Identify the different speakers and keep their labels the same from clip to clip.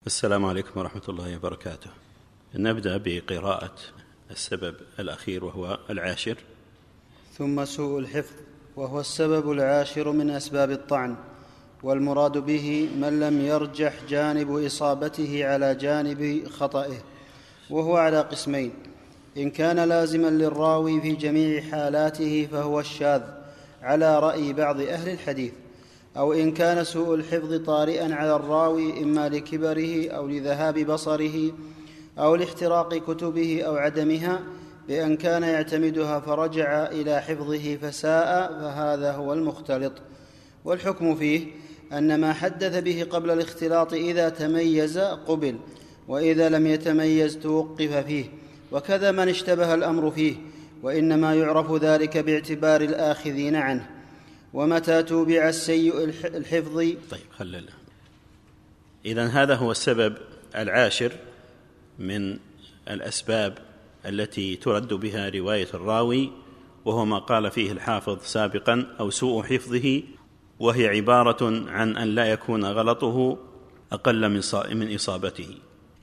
Speaker 1: السلام عليكم ورحمة الله وبركاته. نبدأ بقراءة السبب الأخير وهو العاشر.
Speaker 2: ثم سوء الحفظ، وهو السبب العاشر من أسباب الطعن، والمراد به من لم يرجح جانب إصابته على جانب خطئه، وهو على قسمين: إن كان لازما للراوي في جميع حالاته فهو الشاذ على رأي بعض أهل الحديث، أو إن كان سوء الحفظ طارئا على الراوي إما لكبره أو لذهاب بصره أو لاحتراق كتبه أو عدمها، بأن كان يعتمدها فرجع إلى حفظه فساء، فهذا هو المختلط. والحكم فيه أن ما حدث به قبل الاختلاط إذا تميز قبل، وإذا لم يتميز توقف فيه، وكذا من اشتبه الأمر فيه، وإنما يعرف ذلك باعتبار الآخذين عنه. ومتى توبع السيء الحفظ.
Speaker 1: طيب خلنا. إذن هذا هو السبب العاشر من الأسباب التي ترد بها رواية الراوي، وهو ما قال فيه الحافظ سابقا: أو سوء حفظه، وهي عبارة عن أن لا يكون غلطه أقل من إصابته.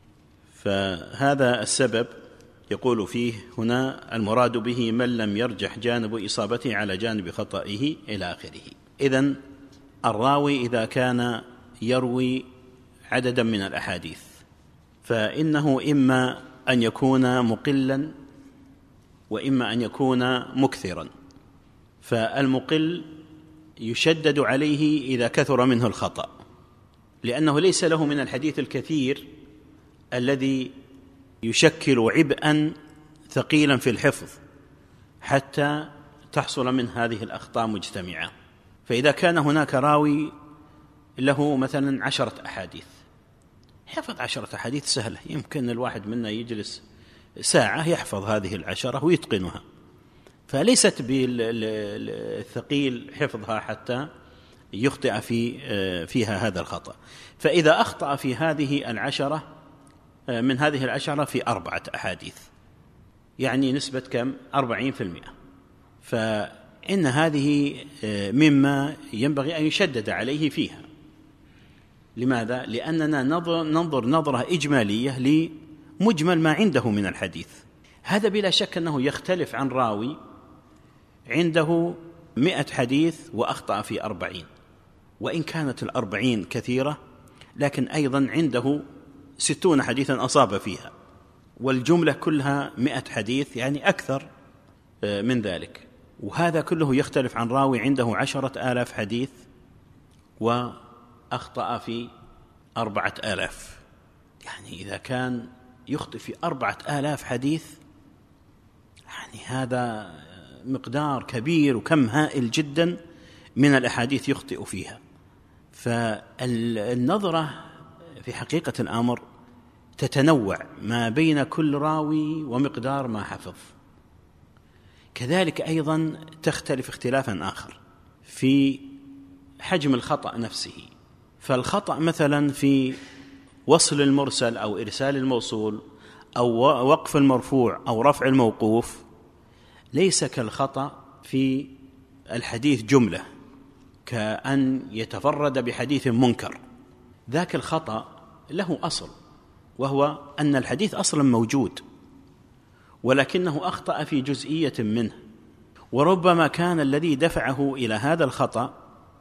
Speaker 1: فهذا السبب يقول فيه هنا: المراد به من لم يرجح جانب إصابته على جانب خطئه إلى آخره. إذن الراوي إذا كان يروي عددا من الأحاديث فإنه إما أن يكون مقلا وإما أن يكون مكثرا. فالمقل يشدد عليه إذا كثر منه الخطأ، لأنه ليس له من الحديث الكثير الذي يشكل عبئا ثقيلا في الحفظ حتى تحصل من هذه الأخطاء مجتمعة. فإذا كان هناك راوي له مثلا 10 أحاديث، حفظ 10 أحاديث سهلة، يمكن الواحد منا يجلس ساعة يحفظ هذه 10 ويتقنها، فليست بالثقيل حفظها حتى يخطئ فيها هذا الخطأ. فإذا أخطأ في هذه 10 من هذه 10 في 4 أحاديث، يعني نسبة كم؟ 40%. فإن هذه مما ينبغي أن يشدد عليه فيها. لماذا؟ لأننا ننظر نظرة إجمالية لمجمل ما عنده من الحديث. هذا بلا شك أنه يختلف عن راوي عنده 100 حديث وأخطأ في 40، وإن كانت 40 كثيرة لكن أيضا عنده 60 حديثا أصاب فيها، والجملة كلها 100 حديث، يعني أكثر من ذلك. وهذا كله يختلف عن راوي عنده 10,000 حديث وأخطأ في 4,000. يعني إذا كان يخطئ في 4,000 حديث، يعني هذا مقدار كبير وكم هائل جدا من الأحاديث يخطئ فيها. فالنظرة في حقيقة الأمر تتنوع ما بين كل راوي ومقدار ما حفظ. كذلك أيضا تختلف اختلافا آخر في حجم الخطأ نفسه. فالخطأ مثلا في وصل المرسل أو إرسال الموصول أو وقف المرفوع أو رفع الموقوف ليس كالخطأ في الحديث جملة، كأن يتفرد بحديث منكر. ذاك الخطأ له أصل، وهو أن الحديث أصلا موجود ولكنه أخطأ في جزئية منه، وربما كان الذي دفعه إلى هذا الخطأ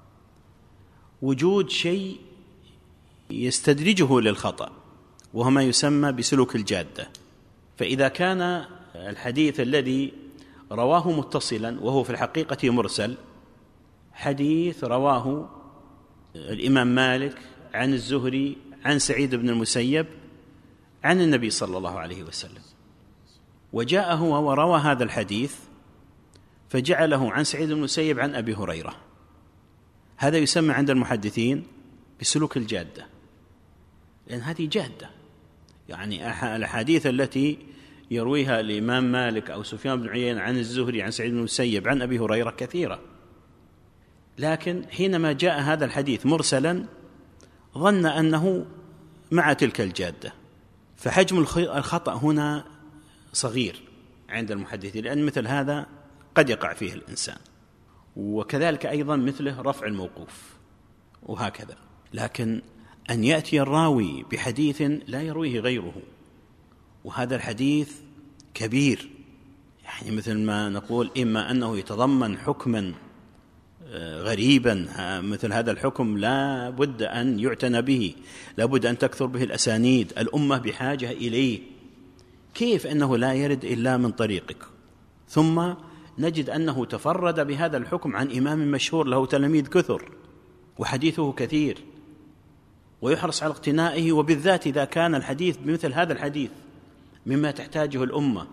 Speaker 1: وجود شيء يستدرجه للخطأ، وهو ما يسمى بسلوك الجادة. فإذا كان الحديث الذي رواه متصلا وهو في الحقيقة مرسل، حديث رواه الإمام مالك عن الزهري عن سعيد بن المسيب عن النبي صلى الله عليه وسلم، وجاء هو وروى هذا الحديث فجعله عن سعيد بن المسيب عن أبي هريرة، هذا يسمى عند المحدثين بسلوك الجادة، لأن هذه جادة. يعني الأحاديث التي يرويها الإمام مالك أو سفيان بن عيينة عن الزهري عن سعيد بن المسيب عن أبي هريرة كثيرة، لكن حينما جاء هذا الحديث مرسلا ظن أنه مع تلك الجادة، فحجم الخطأ هنا صغير عند المحدثين، لأن مثل هذا قد يقع فيه الإنسان. وكذلك أيضا مثله رفع الموقوف وهكذا. لكن أن يأتي الراوي بحديث لا يرويه غيره، وهذا الحديث كبير، يعني مثل ما نقول إما أنه يتضمن حكما غريبا، مثل هذا الحكم لا بد أن يعتنى به، لا بد أن تكثر به الأسانيد، الأمة بحاجة إليه، كيف أنه لا يرد إلا من طريقك؟ ثم نجد أنه تفرد بهذا الحكم عن إمام مشهور له تلاميذ كثر وحديثه كثير، ويحرص على اقتنائه، وبالذات إذا كان الحديث بمثل هذا الحديث مما تحتاجه الأمة،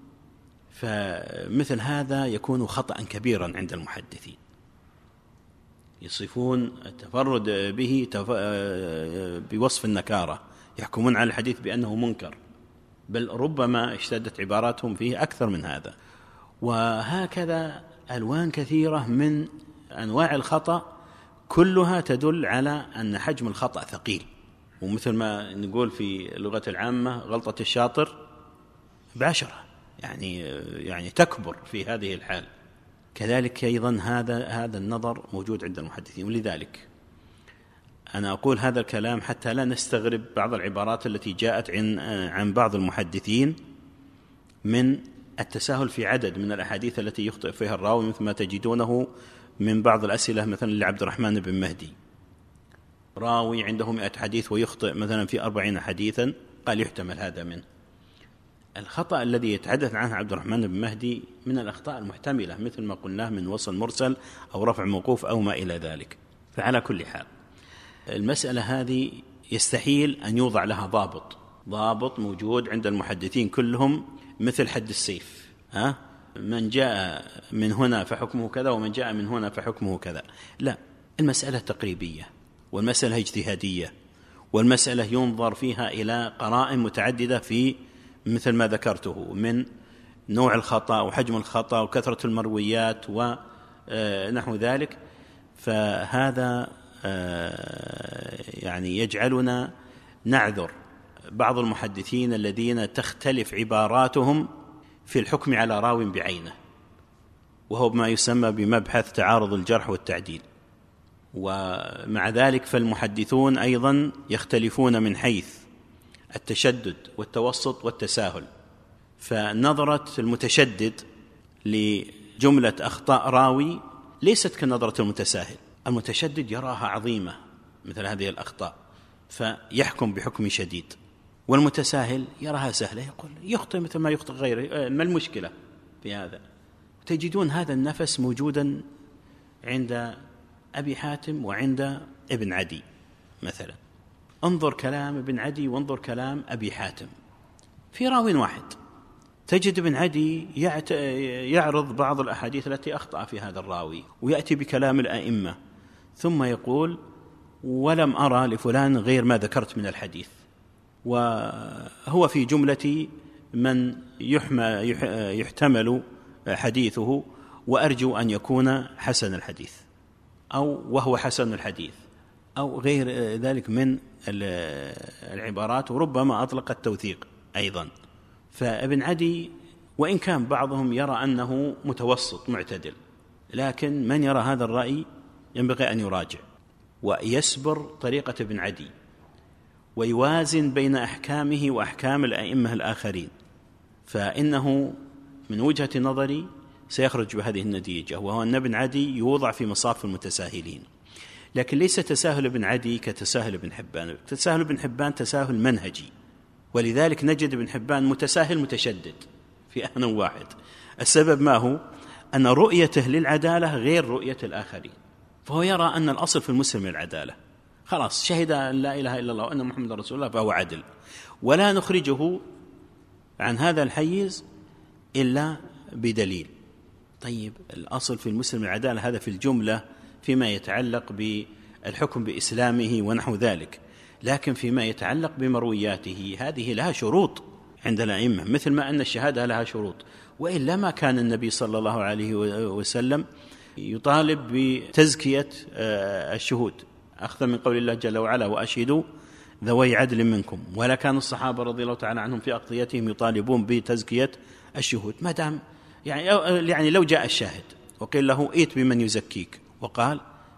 Speaker 1: فمثل هذا يكون خطأ كبيرا عند المحدثين، يصفون التفرد به بوصف النكارة، يحكمون على الحديث بأنه منكر، بل ربما اشتدت عباراتهم فيه أكثر من هذا. وهكذا ألوان كثيرة من أنواع الخطأ كلها تدل على أن حجم الخطأ ثقيل، ومثل ما نقول في اللغة العامة غلطة الشاطر ب10، يعني تكبر في هذه الحال. كذلك أيضا هذا النظر موجود عند المحدثين، ولذلك أنا أقول هذا الكلام حتى لا نستغرب بعض العبارات التي جاءت عن بعض المحدثين من التساهل في عدد من الأحاديث التي يخطئ فيها الراوي، مثل ما تجدونه من بعض الأسئلة مثلا لعبد الرحمن بن مهدي، راوي عنده 100 حديث ويخطئ مثلا في 40 حديثا، قال يحتمل هذا منه. الخطأ الذي يتحدث عنه عبد الرحمن بن مهدي من الأخطاء المحتملة، مثل ما قلناه من وصل مرسل أو رفع موقوف أو ما إلى ذلك. فعلى كل حال المسألة هذه يستحيل أن يوضع لها ضابط موجود عند المحدثين كلهم، مثل حد السيف، من جاء من هنا فحكمه كذا ومن جاء من هنا فحكمه كذا، لا، المسألة تقريبية، والمسألة اجتهادية، والمسألة ينظر فيها إلى قرائن متعددة في مثل ما ذكرته من نوع الخطأ وحجم الخطأ وكثرة المرويات ونحو ذلك. فهذا يعني يجعلنا نعذر بعض المحدثين الذين تختلف عباراتهم في الحكم على راو بعينه، وهو ما يسمى بمبحث تعارض الجرح والتعديل. ومع ذلك فالمحدثون أيضا يختلفون من حيث التشدد والتوسط والتساهل. فنظرة المتشدد لجملة أخطاء راوي ليست كنظرة المتساهل، المتشدد يراها عظيمة مثل هذه الأخطاء فيحكم بحكم شديد، والمتساهل يراها سهلة، يقول يخطئ مثل ما يخطئ غيره، ما المشكلة في هذا؟ تجدون هذا النفس موجودا عند أبي حاتم وعند ابن عدي مثلا. انظر كلام ابن عدي وانظر كلام أبي حاتم في راو واحد، تجد ابن عدي يعرض بعض الأحاديث التي أخطأ في هذا الراوي ويأتي بكلام الأئمة، ثم يقول ولم أرى لفلان غير ما ذكرت من الحديث، وهو في جملة من يحتمل حديثه، وأرجو أن يكون حسن الحديث أو وهو حسن الحديث أو غير ذلك من العبارات، وربما أطلق التوثيق أيضا. فابن عدي وإن كان بعضهم يرى أنه متوسط معتدل، لكن من يرى هذا الرأي ينبغي أن يراجع ويسبر طريقة ابن عدي ويوازن بين أحكامه وأحكام الأئمة الآخرين، فإنه من وجهة نظري سيخرج بهذه النتيجة، وهو أن ابن عدي يوضع في مصاف المتساهلين. لكن ليس تساهل ابن عدي كتساهل ابن حبان، تساهل ابن حبان تساهل منهجي، ولذلك نجد ابن حبان متساهل متشدد في آن واحد. السبب ما هو؟ أن رؤيته للعدالة غير رؤية الآخرين، فهو يرى أن الأصل في المسلم العدالة، خلاص شهد أن لا إله إلا الله وأن محمد رسول الله فهو عدل، ولا نخرجه عن هذا الحيز إلا بدليل. طيب الأصل في المسلم العدالة هذا في الجملة فيما يتعلق بالحكم بإسلامه ونحو ذلك، لكن فيما يتعلق بمروياته هذه لها شروط عند الأئمة، مثل ما أن الشهادة لها شروط، وإلا ما كان النبي صلى الله عليه وسلم يطالب بتزكية الشهود أخذ من قول الله جل وعلا وأشهدوا ذوي عدل منكم، ولا كان الصحابة رضي الله تعالى عنهم في أقضيتهم يطالبون بتزكية الشهود. ما دام يعني لو جاء الشاهد وقيل له ائت بمن يزكيك وقال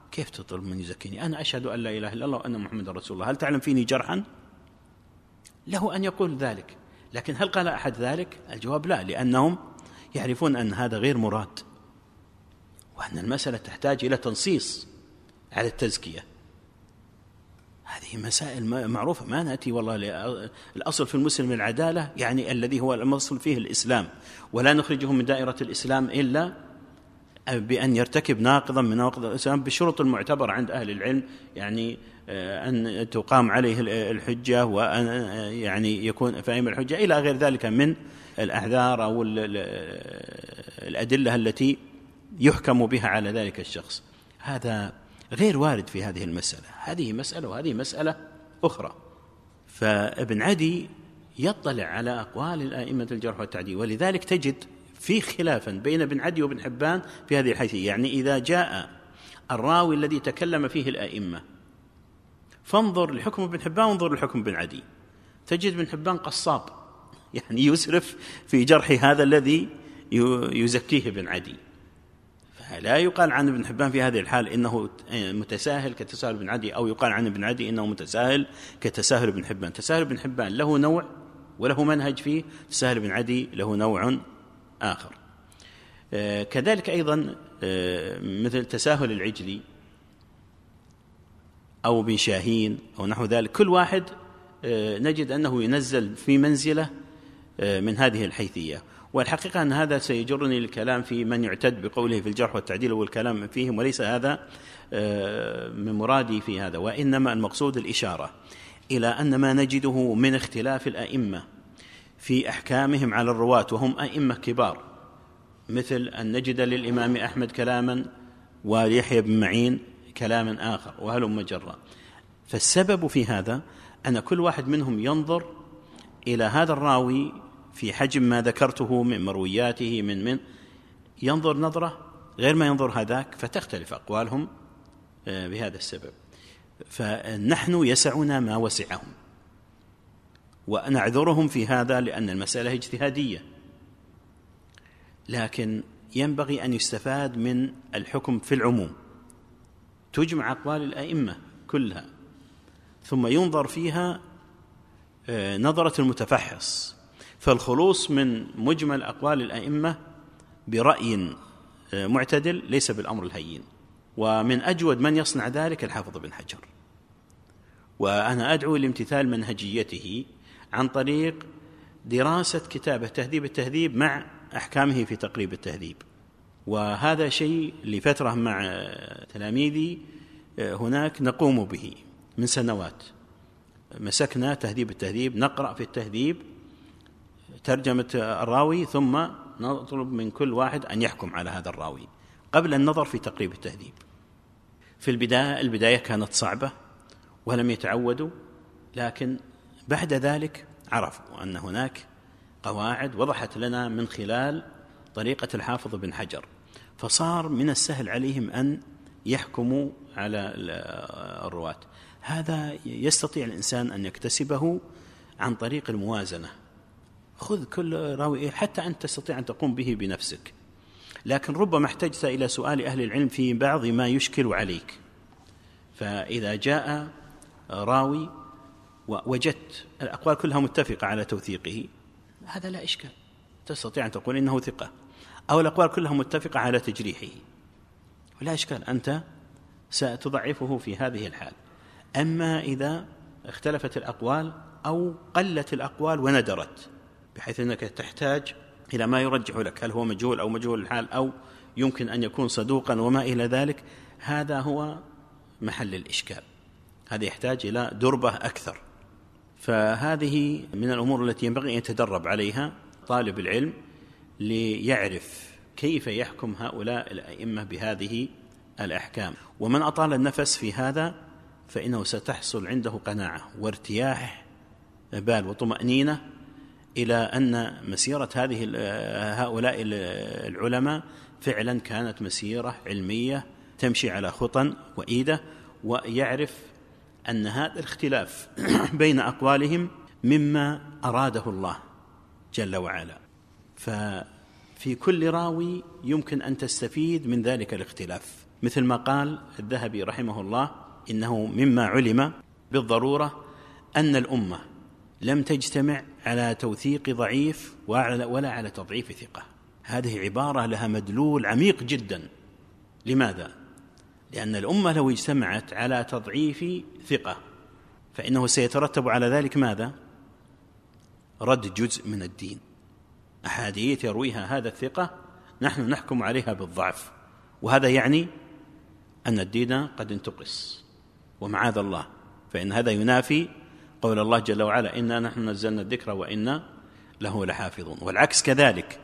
Speaker 1: كيف تطلب من يزكيني؟ أنا أشهد أن لا إله إلا الله وأن محمد رسول الله، هل تعلم فيني جرحا؟ له أن يقول ذلك، لكن هل قال أحد ذلك؟ الجواب لا، لأنهم يعرفون أن هذا غير مراد، وأن المسألة تحتاج إلى تنصيص على التزكية. هذه مسائل معروفة، ما نأتي والله الأصل في المسلم العدالة، يعني الذي هو الأصل فيه الإسلام، ولا نخرجه من دائرة الإسلام إلا بأن يرتكب ناقضا من نواقض الإسلام بالشروط المعتبرة عند أهل العلم، يعني أن تقام عليه الحجة، وأن يعني يكون فاهم الحجة إلى غير ذلك من الأعذار أو الأدلة التي يحكم بها على ذلك الشخص. هذا غير وارد في هذه المسألة، هذه مسألة وهذه مسألة أخرى. فابن عدي يطلع على أقوال الأئمة الجرح والتعديل، ولذلك تجد في خلافا بين ابن عدي وابن حبان في هذه الحيثية. يعني إذا جاء الراوي الذي تكلم فيه الأئمة فانظر لحكم ابن حبان وانظر لحكم ابن عدي، تجد ابن حبان قصاب، يعني يسرف في جرح هذا الذي يزكيه ابن عدي. فلا يقال عن ابن حبان في هذه الحال إنه متساهل كتساهل ابن عدي، أو يقال عن ابن عدي إنه متساهل كتساهل ابن حبان. تساهل ابن حبان له نوع وله منهج فيه، تساهل ابن عدي له نوع آخر. كذلك أيضا مثل تساهل العجلي أو بن شاهين أو نحو ذلك، كل واحد نجد أنه ينزل في منزلة من هذه الحيثية. والحقيقة أن هذا سيجرني للكلام في من يعتد بقوله في الجرح والتعديل والكلام فيهم، وليس هذا من مرادي في هذا، وإنما المقصود الإشارة إلى أن ما نجده من اختلاف الأئمة في أحكامهم على الرواة وهم أئمة كبار، مثل أن نجد للإمام أحمد كلاما وليحيى بن معين كلاما آخر وهلم جرا. فالسبب في هذا أن كل واحد منهم ينظر إلى هذا الراوي في حجم ما ذكرته من مروياته من ينظر نظرة غير ما ينظر هذاك، فتختلف أقوالهم بهذا السبب. فنحن يسعنا ما وسعهم ونعذرهم في هذا لأن المسألة اجتهادية، لكن ينبغي أن يستفاد من الحكم في العموم، تجمع أقوال الأئمة كلها ثم ينظر فيها نظرة المتفحص، فالخلوص من مجمل أقوال الأئمة برأي معتدل ليس بالأمر الهين. ومن أجود من يصنع ذلك الحافظ بن حجر، وأنا أدعو لامتثال منهجيته عن طريق دراسة كتابه تهذيب التهذيب مع أحكامه في تقريب التهذيب. وهذا شيء لفترة مع تلاميذي هناك نقوم به من سنوات، مسكنا تهذيب التهذيب، نقرأ في التهذيب ترجمة الراوي ثم نطلب من كل واحد أن يحكم على هذا الراوي قبل النظر في تقريب التهذيب. في البداية كانت صعبة ولم يتعودوا، لكن بعد ذلك عرفوا أن هناك قواعد وضحت لنا من خلال طريقة الحافظ بن حجر، فصار من السهل عليهم أن يحكموا على الرواة. هذا يستطيع الإنسان أن يكتسبه عن طريق الموازنة. خذ كل راوي، حتى أنت تستطيع أن تقوم به بنفسك، لكن ربما احتجت إلى سؤال أهل العلم في بعض ما يشكل عليك. فإذا جاء راوي ووجدت الأقوال كلها متفقة على توثيقه، هذا لا إشكال، تستطيع أن تقول إنه ثقة، أو الأقوال كلها متفقة على تجريحه، ولا إشكال، أنت ستضعفه في هذه الحال. أما إذا اختلفت الأقوال أو قلت الأقوال وندرت بحيث أنك تحتاج إلى ما يرجح لك، هل هو مجهول أو مجهول الحال أو يمكن أن يكون صدوقا وما إلى ذلك، هذا هو محل الإشكال، هذا يحتاج إلى دربة أكثر. فهذه من الأمور التي ينبغي أن يتدرب عليها طالب العلم ليعرف كيف يحكم هؤلاء الأئمة بهذه الأحكام. ومن أطال النفس في هذا فإنه ستحصل عنده قناعة وارتياح بال وطمأنينة إلى أن مسيرة هؤلاء العلماء فعلا كانت مسيرة علمية تمشي على خطى وإيدة، ويعرف أن هذا الاختلاف بين أقوالهم مما أراده الله جل وعلا. ففي كل راوي يمكن أن تستفيد من ذلك الاختلاف، مثل ما قال الذهبي رحمه الله: إنه مما علم بالضرورة أن الأمة لم تجتمع على توثيق ضعيف ولا على تضعيف ثقة. هذه عبارة لها مدلول عميق جدا. لماذا؟ لأن الأمة لو اجتمعت على تضعيف ثقة فإنه سيترتب على ذلك ماذا؟ رد جزء من الدين. أحاديث يرويها هذا الثقة نحن نحكم عليها بالضعف، وهذا يعني أن الدين قد انتقص، ومعاذ الله، فإن هذا ينافي قول الله جل وعلا: إنا نحن نزلنا الذكر وإنا له لحافظون. والعكس كذلك،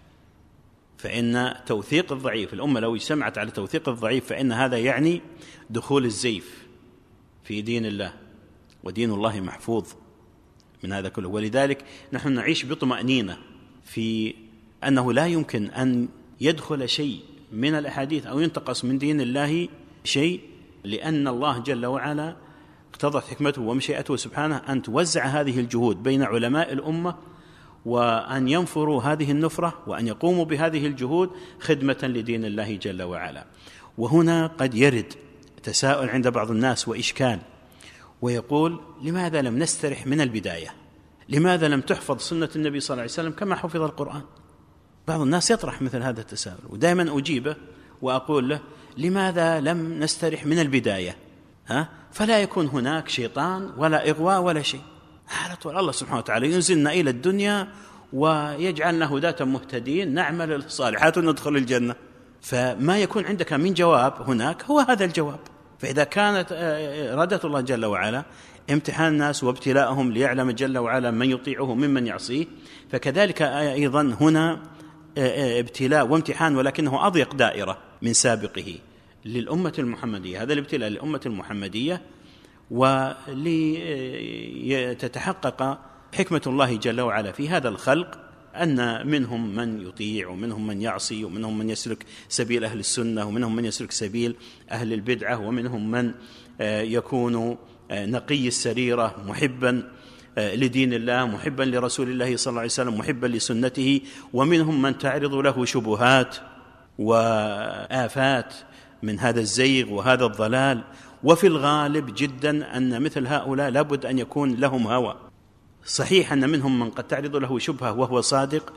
Speaker 1: فإن توثيق الضعيف، الأمة لو اجتمعت على توثيق الضعيف فإن هذا يعني دخول الزيف في دين الله، ودين الله محفوظ من هذا كله. ولذلك نحن نعيش بطمأنينة في أنه لا يمكن أن يدخل شيء من الأحاديث أو ينتقص من دين الله شيء، لأن الله جل وعلا اقتضت حكمته ومشيئته سبحانه أن توزع هذه الجهود بين علماء الأمة، وأن ينفروا هذه النفرة وأن يقوموا بهذه الجهود خدمة لدين الله جل وعلا. وهنا قد يرد تساؤل عند بعض الناس وإشكال، ويقول: لماذا لم نسترح من البداية؟ لماذا لم تحفظ سنة النبي صلى الله عليه وسلم كما حفظ القرآن؟ بعض الناس يطرح مثل هذا التساؤل، ودائما أجيبه وأقول له: لماذا لم نسترح من البداية؟ فلا يكون هناك شيطان ولا إغواء ولا شيء. على طول الله سبحانه وتعالى ينزلنا إلى الدنيا ويجعلنا هداة مهتدين، نعمل الصالحات وندخل الجنة. فما يكون عندك من جواب هناك هو هذا الجواب. فإذا كانت إرادة الله جل وعلا امتحان الناس وابتلاءهم ليعلم جل وعلا من يطيعه ممن يعصيه، فكذلك أيضا هنا ابتلاء وامتحان، ولكنه أضيق دائرة من سابقه للأمة المحمدية. هذا الابتلاء للأمة المحمدية ولتتحقق حكمة الله جل وعلا في هذا الخلق، أن منهم من يطيع ومنهم من يعصي، ومنهم من يسلك سبيل أهل السنة، ومنهم من يسلك سبيل أهل البدعة، ومنهم من يكون نقي السريرة محبا لدين الله، محبا لرسول الله صلى الله عليه وسلم، محبا لسنته، ومنهم من تعرض له شبهات وآفات من هذا الزيغ وهذا الضلال. وفي الغالب جدا أن مثل هؤلاء لابد أن يكون لهم هوى. صحيح أن منهم من قد تعرض له شبهة وهو صادق،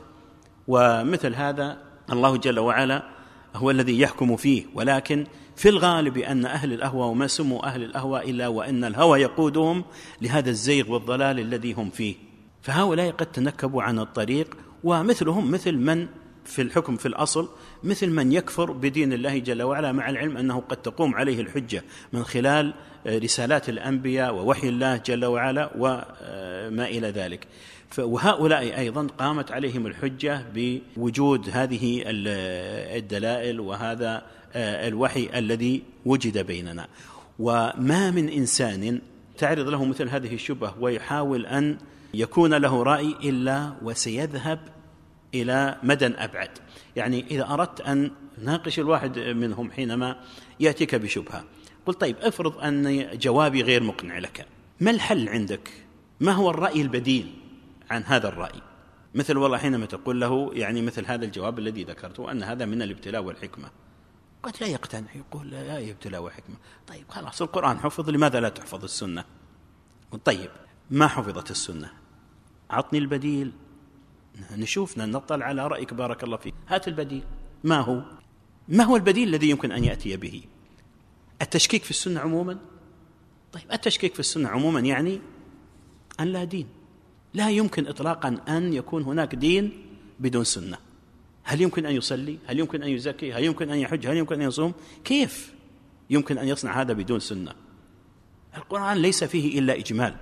Speaker 1: ومثل هذا الله جل وعلا هو الذي يحكم فيه، ولكن في الغالب أن أهل الأهوى، وما سموا أهل الأهوى إلا وأن الهوى يقودهم لهذا الزيغ والضلال الذي هم فيه. فهؤلاء قد تنكبوا عن الطريق، ومثلهم مثل من في الحكم في الأصل مثل من يكفر بدين الله جل وعلا، مع العلم أنه قد تقوم عليه الحجة من خلال رسالات الأنبياء ووحي الله جل وعلا وما إلى ذلك. وهؤلاء أيضا قامت عليهم الحجة بوجود هذه الدلائل وهذا الوحي الذي وجد بيننا. وما من إنسان تعرض له مثل هذه الشبهة ويحاول أن يكون له رأي إلا وسيذهب إلى مدى أبعد. يعني إذا أردت أن ناقش الواحد منهم حينما يأتيك بشبهة، قل: طيب افرض أن جوابي غير مقنع لك، ما الحل عندك؟ ما هو الرأي البديل عن هذا الرأي؟ مثل والله حينما تقول له يعني مثل هذا الجواب الذي ذكرته أن هذا من الابتلاء والحكمة، قد لا يقتنع، يقول: لا ابتلاء وحكمة. طيب خلاص، القرآن حفظ، لماذا لا تحفظ السنة؟ طيب ما حفظت السنة، عطني البديل، نشوفنا نطلع على رأيك بارك الله فيك، هات البديل. ما هو البديل الذي يمكن أن يأتي به؟ التشكيك في السنة عموما؟ طيب التشكيك في السنة عموما يعني أن لا دين، لا يمكن إطلاقا أن يكون هناك دين بدون سنة. هل يمكن أن يصلي؟ هل يمكن أن يزكي؟ هل يمكن أن يحج؟ هل يمكن أن يصوم؟ كيف يمكن أن يصنع هذا بدون سنة؟ القرآن ليس فيه إلا إجمال،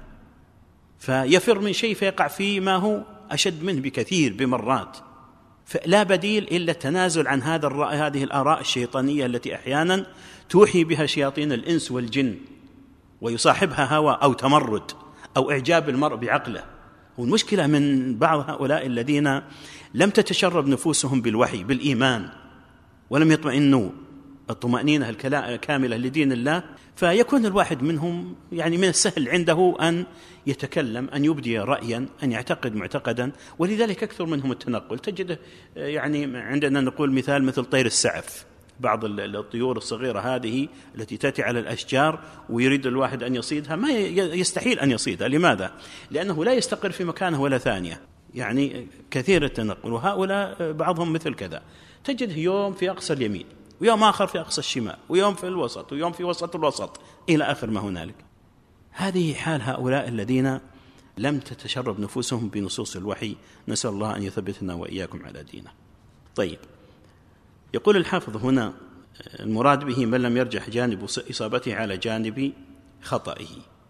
Speaker 1: فيفر من شيء فيقع فيه ما هو أشد منه بكثير بمرات. فلا بديل إلا التنازل عن هذا الرأي، هذه الآراء الشيطانية التي أحيانا توحي بها شياطين الإنس والجن، ويصاحبها هوى أو تمرد أو إعجاب المرء بعقله. والمشكلة من بعض هؤلاء الذين لم تتشرب نفوسهم بالوحي بالإيمان، ولم يطمئنوا الطمأنينة الكاملة لدين الله، فيكون الواحد منهم يعني من السهل عنده أن يتكلم، أن يبدي رأيا، أن يعتقد معتقدا. ولذلك أكثر منهم التنقل. تجد يعني عندنا نقول مثال مثل طير السعف، بعض الطيور الصغيرة هذه التي تأتي على الأشجار ويريد الواحد أن يصيدها، ما يستحيل أن يصيدها. لماذا؟ لأنه لا يستقر في مكانه ولا ثانية، يعني كثير التنقل. وهؤلاء بعضهم مثل كذا، تجده يوم في أقصى اليمين ويوم آخر في أقصى الشمال ويوم في الوسط ويوم في وسط الوسط إلى آخر ما هنالك. هذه حال هؤلاء الذين لم تتشرب نفوسهم بنصوص الوحي. نسأل الله أن يثبتنا وإياكم على دينه. طيب، يقول الحافظ هنا: المراد به من لم يرجح جانب إصابته على جانب خطئه،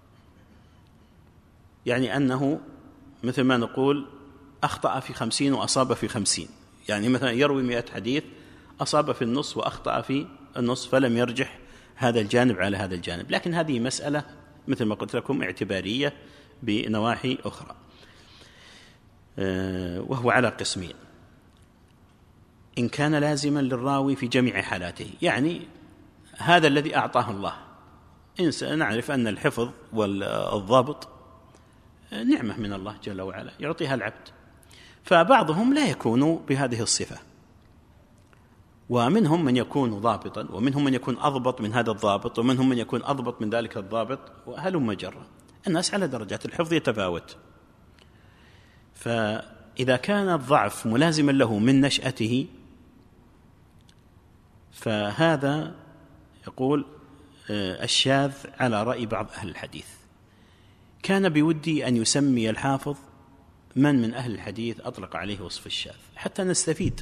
Speaker 1: يعني أنه مثل ما نقول أخطأ في 50 وأصاب في 50. يعني مثلا يروي 100 حديث، أصاب في النص وأخطأ في النص، فلم يرجح هذا الجانب على هذا الجانب. لكن هذه مسألة مثل ما قلت لكم اعتبارية بنواحي أخرى، وهو على قسمين: إن كان لازما للراوي في جميع حالاته، يعني هذا الذي أعطاه الله. نعرف أن الحفظ والضبط نعمة من الله جل وعلا يعطيها العبد، فبعضهم لا يكون بهذه الصفة، ومنهم من يكون ضابطا، ومنهم من يكون أضبط من هذا الضابط، ومنهم من يكون أضبط من ذلك الضابط، وهلم جرا. الناس على درجات، الحفظ يتفاوت. فإذا كان الضعف ملازما له من نشأته، فهذا يقول الشاذ على رأي بعض أهل الحديث. كان بودي أن يسمي الحافظ من أهل الحديث أطلق عليه وصف الشاذ حتى نستفيد.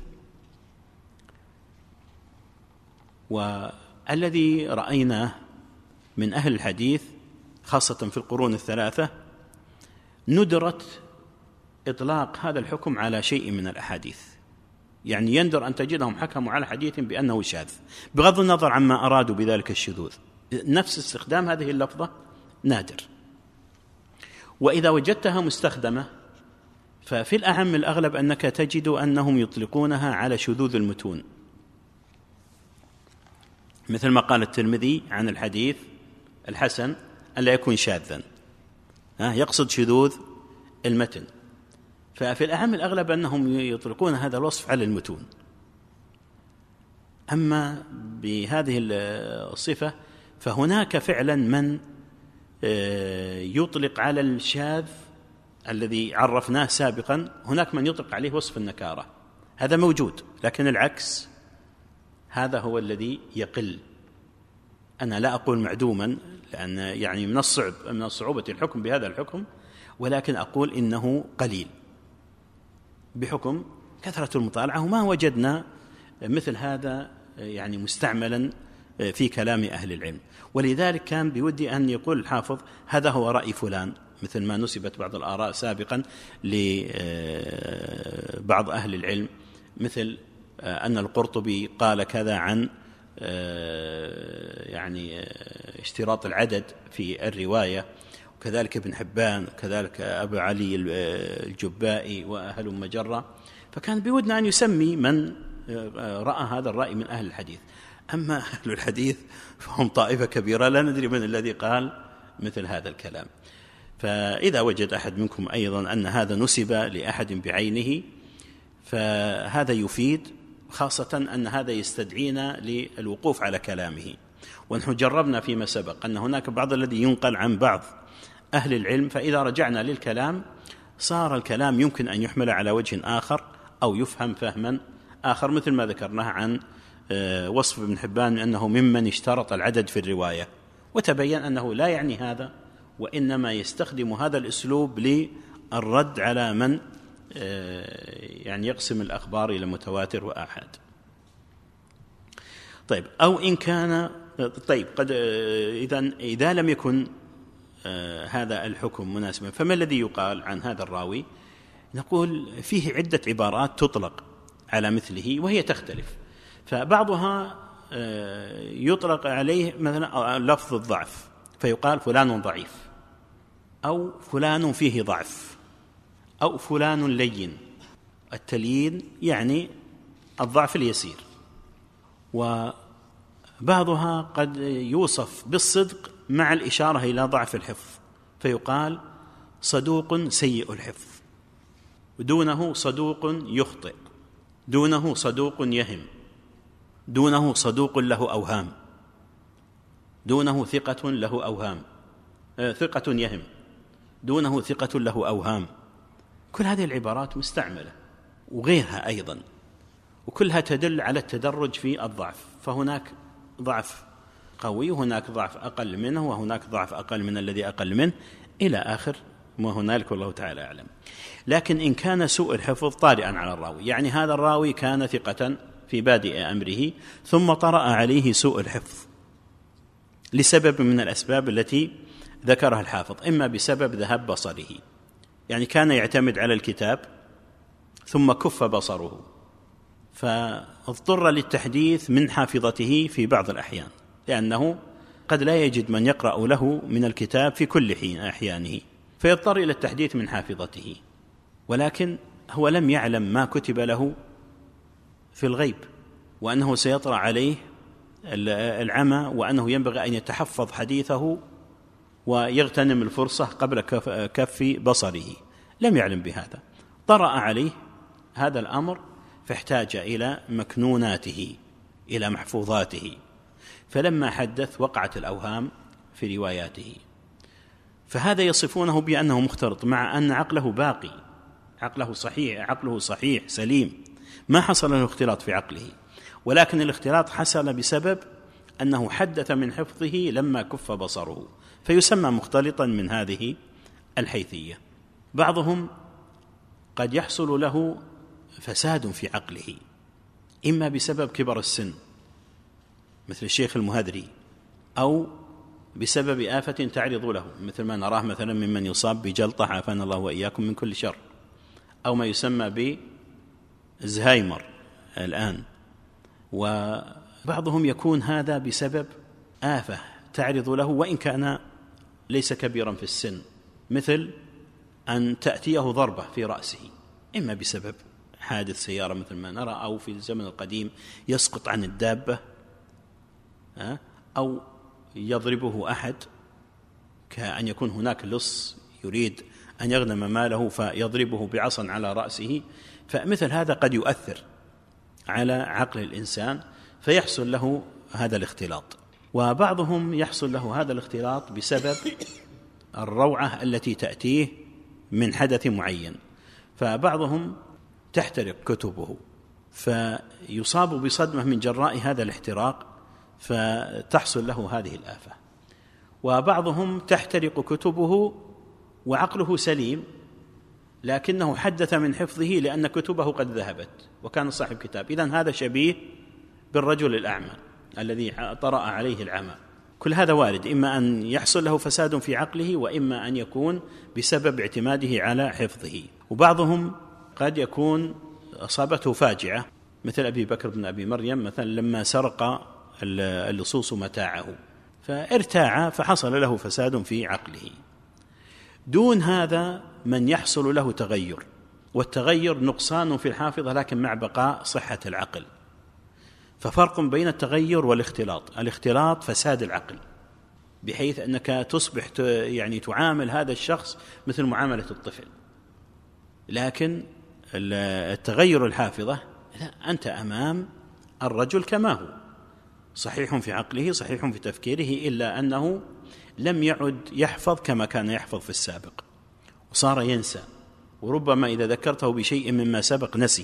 Speaker 1: والذي رأيناه من أهل الحديث خاصة في القرون الثلاثة ندرة إطلاق هذا الحكم على شيء من الأحاديث، يعني يندر أن تجدهم حكموا على حديث بأنه شاذ بغض النظر عما أرادوا بذلك الشذوذ. نفس استخدام هذه اللفظة نادر، وإذا وجدتها مستخدمة ففي الأعم الأغلب أنك تجد أنهم يطلقونها على شذوذ المتون، مثل ما قال الترمذي عن الحديث الحسن أن لا يكون شاذا، يقصد شذوذ المتن. ففي الأعم الأغلب أنهم يطلقون هذا الوصف على المتون. أما بهذه الصفة فهناك فعلا من يطلق على الشاذ الذي عرفناه سابقا، هناك من يطلق عليه وصف النكارة، هذا موجود، لكن العكس هذا هو الذي يقل. أنا لا أقول معدوما، لأن يعني من الصعوبة الحكم بهذا الحكم، ولكن أقول إنه قليل بحكم كثرة المطالعة، وما وجدنا مثل هذا يعني مستعملا في كلام أهل العلم. ولذلك كان بودي أن يقول الحافظ هذا هو رأي فلان، مثل ما نسبت بعض الآراء سابقا لبعض أهل العلم، مثل أن القرطبي قال كذا عن يعني اشتراط العدد في الرواية، وكذلك ابن حبان، وكذلك أبو علي الجبائي وأهل مجرة. فكان بودنا أن يسمي من رأى هذا الرأي من أهل الحديث. أما أهل الحديث فهم طائفة كبيرة، لا ندري من الذي قال مثل هذا الكلام. فإذا وجد أحد منكم أيضا أن هذا نسب لأحد بعينه فهذا يفيد، خاصة أن هذا يستدعينا للوقوف على كلامه. ونحن جربنا فيما سبق أن هناك بعض الذي ينقل عن بعض أهل العلم، فإذا رجعنا للكلام صار الكلام يمكن أن يحمل على وجه آخر أو يفهم فهما آخر، مثل ما ذكرناه عن وصف ابن حبان أنه ممن اشترط العدد في الرواية، وتبين أنه لا يعني هذا، وإنما يستخدم هذا الأسلوب للرد على من يعني يقسم الأخبار إلى متواتر وآحاد. طيب، أو إن كان قد إذا لم يكن هذا الحكم مناسبا، فما الذي يقال عن هذا الراوي؟ نقول فيه عدة عبارات تطلق على مثله وهي تختلف، فبعضها يطلق عليه مثلا لفظ الضعف، فيقال فلان ضعيف، أو فلان فيه ضعف، أو فلان لين. التليين يعني الضعف اليسير. وبعضها قد يوصف بالصدق مع الإشارة إلى ضعف الحفظ، فيقال صدوق سيء الحفظ، دونه صدوق يخطئ، دونه صدوق يهم، دونه صدوق له أوهام، دونه ثقة له أوهام، ثقة يهم، دونه ثقة له أوهام. كل هذه العبارات مستعملة وغيرها أيضا، وكلها تدل على التدرج في الضعف. فهناك ضعف قوي، وهناك ضعف أقل منه، وهناك ضعف أقل من الذي أقل منه، إلى آخر ما هنالك، والله تعالى أعلم. لكن إن كان سوء الحفظ طارئا على الراوي، يعني هذا الراوي كان ثقة في بادئ أمره ثم طرأ عليه سوء الحفظ لسبب من الأسباب التي ذكرها الحافظ، إما بسبب ذهاب بصره، يعني كان يعتمد على الكتاب ثم كف بصره فاضطر للتحديث من حافظته في بعض الأحيان، لأنه قد لا يجد من يقرأ له من الكتاب في كل حين أحيانه، فيضطر إلى التحديث من حافظته، ولكن هو لم يعلم ما كتب له في الغيب، وأنه سيطرأ عليه العمى، وأنه ينبغي أن يتحفظ حديثه ويغتنم الفرصة قبل كف بصره. لم يعلم بهذا، طرأ عليه هذا الأمر، فاحتاج إلى مكنوناته، إلى محفوظاته، فلما حدث وقعت الأوهام في رواياته. فهذا يصفونه بأنه مختلط، مع أن عقله باقي، عقله صحيح سليم، ما حصل له اختلاط في عقله، ولكن الاختلاط حصل بسبب أنه حدث من حفظه لما كف بصره، فيسمى مختلطا من هذه الحيثية. بعضهم قد يحصل له فساد في عقله، إما بسبب كبر السن مثل الشيخ المهذري، أو بسبب آفة تعرض له مثل ما نراه مثلا ممن يصاب بجلطة، عافانا الله وإياكم من كل شر، أو ما يسمى بزهايمر الآن. وبعضهم يكون هذا بسبب آفة تعرض له وإن كان ليس كبيرا في السن، مثل أن تأتيه ضربة في رأسه، إما بسبب حادث سيارة مثل ما نرى، أو في الزمن القديم يسقط عن الدابة، أو يضربه أحد، كأن يكون هناك لص يريد أن يغنم ماله فيضربه بعصا على رأسه. فمثل هذا قد يؤثر على عقل الإنسان فيحصل له هذا الاختلاط. وبعضهم يحصل له هذا الاختلاط بسبب الروعة التي تأتيه من حدث معين، فبعضهم تحترق كتبه فيصاب بصدمة من جراء هذا الاحتراق فتحصل له هذه الآفة. وبعضهم تحترق كتبه وعقله سليم، لكنه حدث من حفظه لأن كتبه قد ذهبت وكان صاحب كتاب. إذن هذا شبيه بالرجل الأعمى الذي طرأ عليه العمى. كل هذا وارد، إما أن يحصل له فساد في عقله، وإما أن يكون بسبب اعتماده على حفظه. وبعضهم قد يكون أصابته فاجعة مثل أبي بكر بن أبي مريم مثلا، لما سرق اللصوص متاعه فارتاع فحصل له فساد في عقله. دون هذا من يحصل له تغير، والتغير نقصان في الحافظة لكن مع بقاء صحة العقل. ففرق بين التغير والاختلاط. الاختلاط فساد العقل، بحيث أنك تصبح يعني تعامل هذا الشخص مثل معاملة الطفل. لكن التغير الحافظة لا، أنت أمام الرجل كما هو، صحيح في عقله صحيح في تفكيره، إلا أنه لم يعد يحفظ كما كان يحفظ في السابق، وصار ينسى، وربما إذا ذكرته بشيء مما سبق نسي.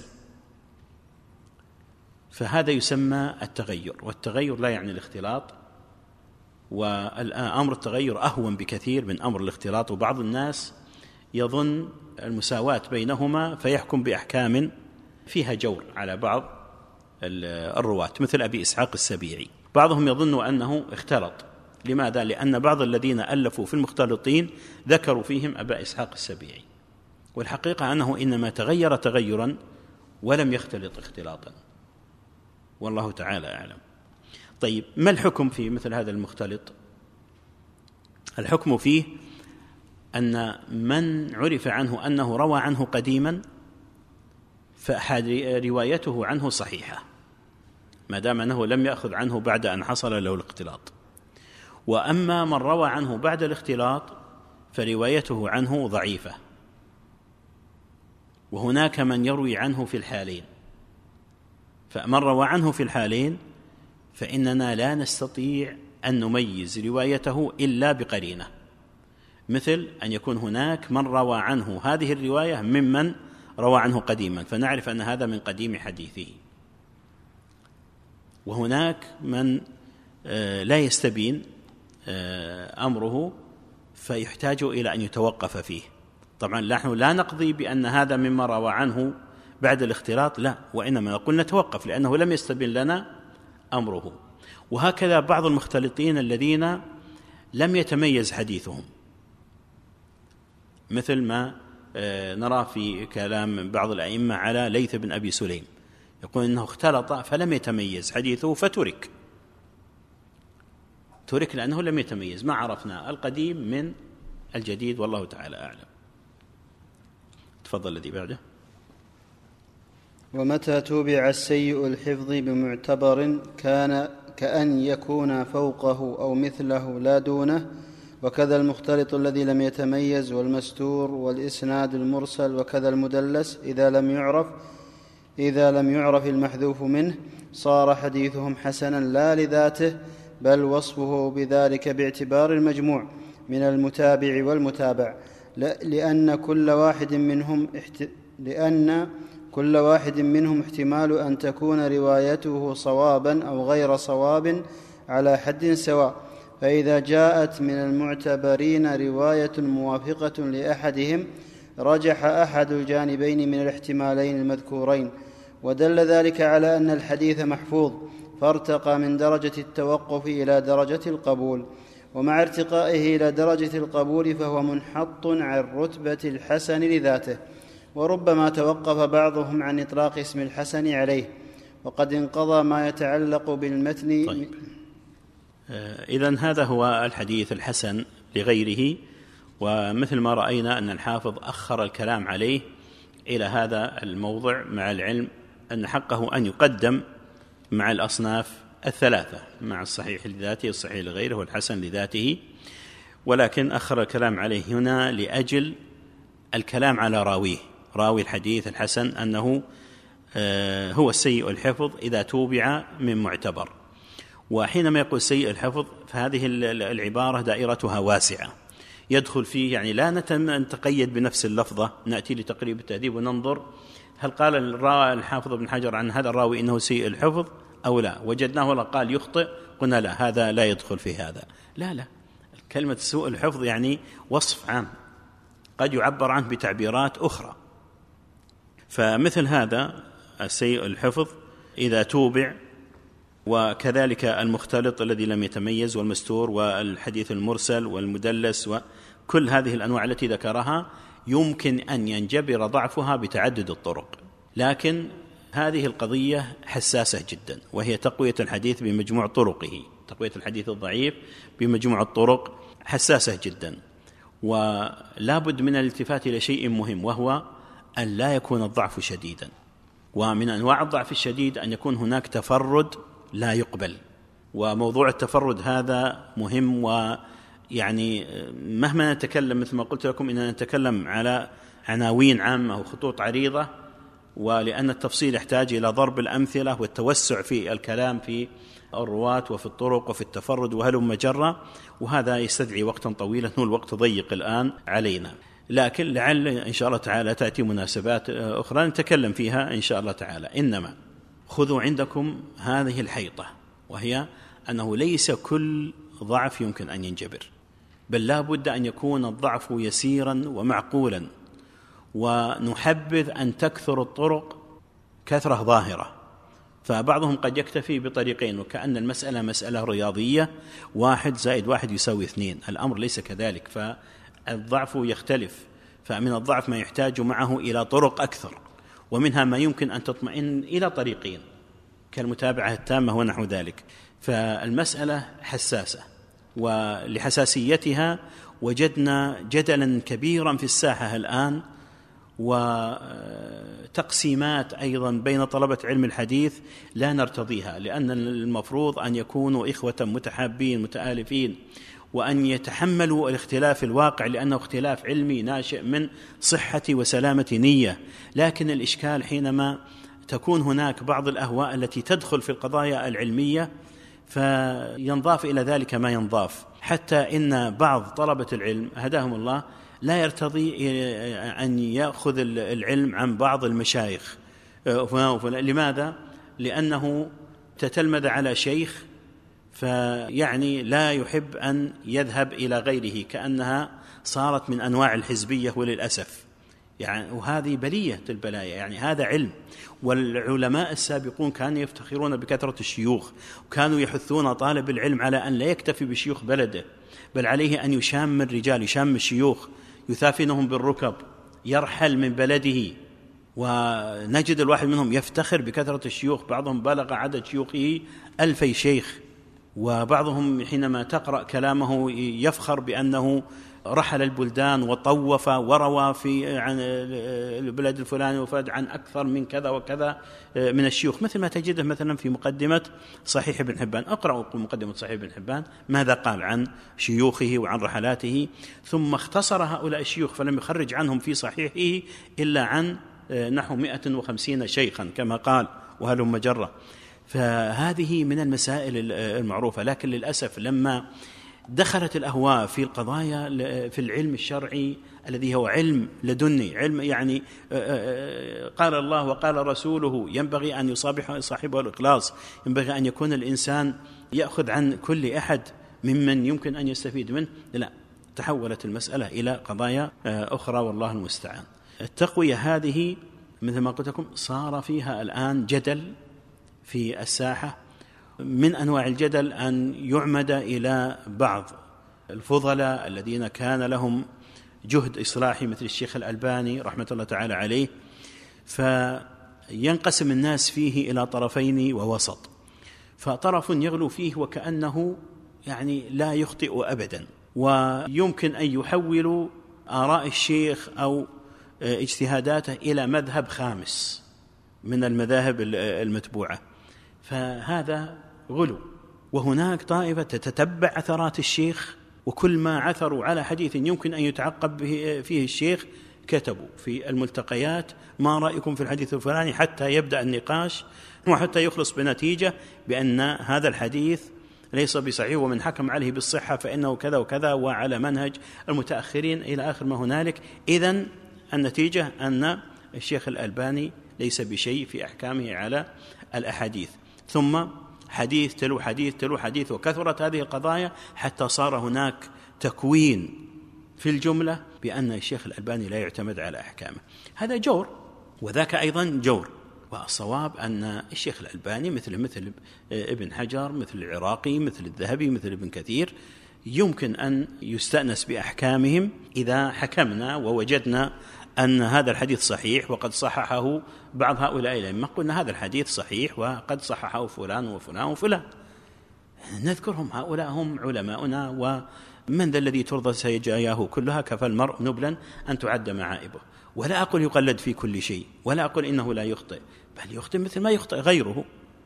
Speaker 1: فهذا يسمى التغير، والتغير لا يعني الاختلاط. والأمر التغير أهون بكثير من أمر الاختلاط. وبعض الناس يظن المساواة بينهما فيحكم بأحكام فيها جور على بعض الرواة مثل أبي إسحاق السبيعي. بعضهم يظن أنه اختلط. لماذا؟ لأن بعض الذين ألفوا في المختلطين ذكروا فيهم أبا إسحاق السبيعي، والحقيقة أنه إنما تغير تغيرا ولم يختلط اختلاطا، والله تعالى أعلم. طيب، ما الحكم في مثل هذا المختلط؟ الحكم فيه أن من عرف عنه أنه روى عنه قديما فروايته عنه صحيحة ما دام أنه لم يأخذ عنه بعد أن حصل له الاختلاط. وأما من روى عنه بعد الاختلاط فروايته عنه ضعيفة. وهناك من يروي عنه في الحالين، فمن روى عنه في الحالين فإننا لا نستطيع أن نميز روايته إلا بقرينة، مثل أن يكون هناك من روى عنه هذه الرواية ممن روى عنه قديما فنعرف أن هذا من قديم حديثه، وهناك من لا يستبين أمره فيحتاج إلى أن يتوقف فيه. طبعا نحن لا نقضي بأن هذا مما روى عنه بعد الاختلاط، لا، وإنما نقول نتوقف لأنه لم يستبين لنا أمره. وهكذا بعض المختلطين الذين لم يتميز حديثهم، مثل ما نرى في كلام بعض الأئمة على ليث بن أبي سليم، يقول إنه اختلط فلم يتميز حديثه فترك لأنه لم يتميز، ما عرفنا القديم من الجديد، والله تعالى أعلم. تفضل الذي بعده.
Speaker 2: ومتى توبع السيء الحفظ بمعتبر كان كأن يكون فوقه أو مثله لا دونه، وكذا المختلط الذي لم يتميز، والمستور، والإسناد المرسل، وكذا المدلس إذا لم يعرف المحذوف منه صار حديثهم حسنا لا لذاته، بل وصفه بذلك باعتبار المجموع من المتابع والمتابع، لأن كل واحد منهم احتمال أن تكون روايته صوابا أو غير صواب على حد سواء. فإذا جاءت من المعتبرين رواية موافقة لأحدهم رجح أحد الجانبين من الاحتمالين المذكورين، ودل ذلك على أن الحديث محفوظ، فارتقى من درجة التوقف إلى درجة القبول، ومع ارتقائه إلى درجة القبول فهو منحط عن رتبة الحسن لذاته، وربما توقف بعضهم عن إطلاق اسم الحسن عليه، وقد انقضى ما يتعلق بالمتن.
Speaker 1: طيب. إذن هذا هو الحديث الحسن لغيره، ومثل ما رأينا أن الحافظ أخر الكلام عليه إلى هذا الموضع، مع العلم أن حقه أن يقدم مع الأصناف الثلاثة، مع الصحيح لذاته، الصحيح لغيره، والحسن لذاته، ولكن أخر الكلام عليه هنا لأجل الكلام على راوي الحديث الحسن، أنه هو السيء الحفظ إذا توبع من معتبر. وحينما يقول سيء الحفظ فهذه العبارة دائرتها واسعة، يدخل فيه يعني لا نتقيد بنفس اللفظة، نأتي لتقريب التهذيب وننظر هل قال الحافظ ابن حجر عن هذا الراوي إنه سيء الحفظ أو لا، وجدناه ولا قال يخطئ، قلنا لا، هذا لا يدخل في هذا. لا، كلمة سوء الحفظ يعني وصف عام قد يعبر عنه بتعبيرات أخرى. فمثل هذا السيء الحفظ إذا توبع، وكذلك المختلط الذي لم يتميز، والمستور، والحديث المرسل، والمدلس، وكل هذه الأنواع التي ذكرها يمكن أن ينجبر ضعفها بتعدد الطرق، لكن هذه القضية حساسة جدا، وهي تقوية الحديث بمجموع طرقه. تقوية الحديث الضعيف بمجموع الطرق حساسة جدا، ولا بد من الالتفات إلى شيء مهم، وهو أن لا يكون الضعف شديدا. ومن أنواع الضعف الشديد أن يكون هناك تفرد لا يقبل، وموضوع التفرد هذا مهم. ويعني مهما نتكلم، مثل ما قلت لكم، إننا نتكلم على عناوين عامة وخطوط عريضة، ولأن التفصيل يحتاج إلى ضرب الأمثلة والتوسع في الكلام في الرواة وفي الطرق وفي التفرد وهلم جرة، وهذا يستدعي وقتا طويلا، والوقت ضيق الآن علينا، لكن لعل إن شاء الله تعالى تأتي مناسبات أخرى نتكلم فيها إن شاء الله تعالى. إنما خذوا عندكم هذه الحيطة، وهي أنه ليس كل ضعف يمكن أن ينجبر، بل لا بد أن يكون الضعف يسيرا ومعقولا، ونحبذ أن تكثر الطرق كثرة ظاهرة. فبعضهم قد يكتفي بطريقين، وكأن المسألة مسألة رياضية، 1 + 1 = 2. الأمر ليس كذلك، فالضعف يختلف، فمن الضعف ما يحتاج معه إلى طرق أكثر، ومنها ما يمكن أن تطمئن إلى طريقين كالمتابعة التامة ونحو ذلك. فالمسألة حساسة، ولحساسيتها وجدنا جدلا كبيرا في الساحة الآن، وتقسيمات أيضا بين طلبة علم الحديث لا نرتضيها، لأن المفروض أن يكونوا إخوة متحابين متآلفين، وأن يتحملوا الاختلاف الواقع، لأنه اختلاف علمي ناشئ من صحة وسلامة نية. لكن الإشكال حينما تكون هناك بعض الأهواء التي تدخل في القضايا العلمية، فينضاف إلى ذلك ما ينضاف، حتى إن بعض طلبة العلم هداهم الله لا يرتضي أن يأخذ العلم عن بعض المشايخ. لماذا؟ لأنه تتلمذ على شيخ فيعني لا يحب أن يذهب إلى غيره، كأنها صارت من أنواع الحزبية وللأسف، يعني وهذه بلية البلايا. يعني هذا علم، والعلماء السابقون كانوا يفتخرون بكثرة الشيوخ، وكانوا يحثون طالب العلم على أن لا يكتفي بشيوخ بلده، بل عليه أن يشام الرجال، يشام الشيوخ، يثافنهم بالركب، يرحل من بلده. ونجد الواحد منهم يفتخر بكثرة الشيوخ، بعضهم بلغ عدد شيوخه 2000 شيخ، وبعضهم حينما تقرأ كلامه يفخر بأنه رحل البلدان وطوف وروى في عن البلد الفلاني وفاد عن أكثر من كذا وكذا من الشيوخ، مثل ما تجده مثلا في مقدمة صحيح ابن حبان. أقرأ مقدمة صحيح ابن حبان ماذا قال عن شيوخه وعن رحلاته، ثم اختصر هؤلاء الشيوخ فلم يخرج عنهم في صحيحه إلا عن نحو 150 شيخا كما قال، وهلم جرة. فهذه من المسائل المعروفة. لكن للأسف لما دخلت الأهواء في القضايا في العلم الشرعي الذي هو علم لدني، علم يعني قال الله وقال رسوله، ينبغي أن يصابح صاحبه الإخلاص، ينبغي أن يكون الإنسان يأخذ عن كل أحد ممن يمكن أن يستفيد منه. لا، تحولت المسألة إلى قضايا أخرى والله المستعان. التقوية هذه مثل ما قلت لكم صار فيها الآن جدل في الساحة. من أنواع الجدل أن يعمد إلى بعض الفضلاء الذين كان لهم جهد إصلاحي مثل الشيخ الألباني رحمة الله تعالى عليه، فينقسم الناس فيه إلى طرفين ووسط. فطرف يغلو فيه وكأنه يعني لا يخطئ أبدا، ويمكن أن يحول آراء الشيخ أو اجتهاداته إلى مذهب خامس من المذاهب المتبوعة، فهذا غلو. وهناك طائفة تتتبع عثرات الشيخ، وكل ما عثروا على حديث يمكن أن يتعقب فيه الشيخ كتبوا في الملتقيات ما رأيكم في الحديث الفلاني، حتى يبدأ النقاش وحتى يخلص بنتيجة بأن هذا الحديث ليس بصحيح، ومن حكم عليه بالصحة فإنه كذا وكذا، وعلى منهج المتأخرين إلى آخر ما هنالك. إذن النتيجة أن الشيخ الألباني ليس بشيء في أحكامه على الأحاديث. ثم حديث تلو حديث تلو حديث، وكثرت هذه القضايا حتى صار هناك تكوين في الجملة بأن الشيخ الألباني لا يعتمد على أحكامه. هذا جور، وذاك أيضا جور. والصواب أن الشيخ الألباني مثل ابن حجر، مثل العراقي، مثل الذهبي، مثل ابن كثير، يمكن أن يستأنس بأحكامهم إذا حكمنا ووجدنا أن هذا الحديث صحيح وقد صححه بعض هؤلاء الأئمة، قلنا هذا الحديث صحيح وقد صححه فلان وفلان وفلان، نذكرهم، هؤلاء هم علماؤنا. ومن ذا الذي ترضى سجاياه كلها، كفى المرء نبلا أن تعد معائبه. ولا أقول يقلد في كل شيء، ولا أقول إنه لا يخطئ، بل يخطئ مثل ما يخطئ غيره،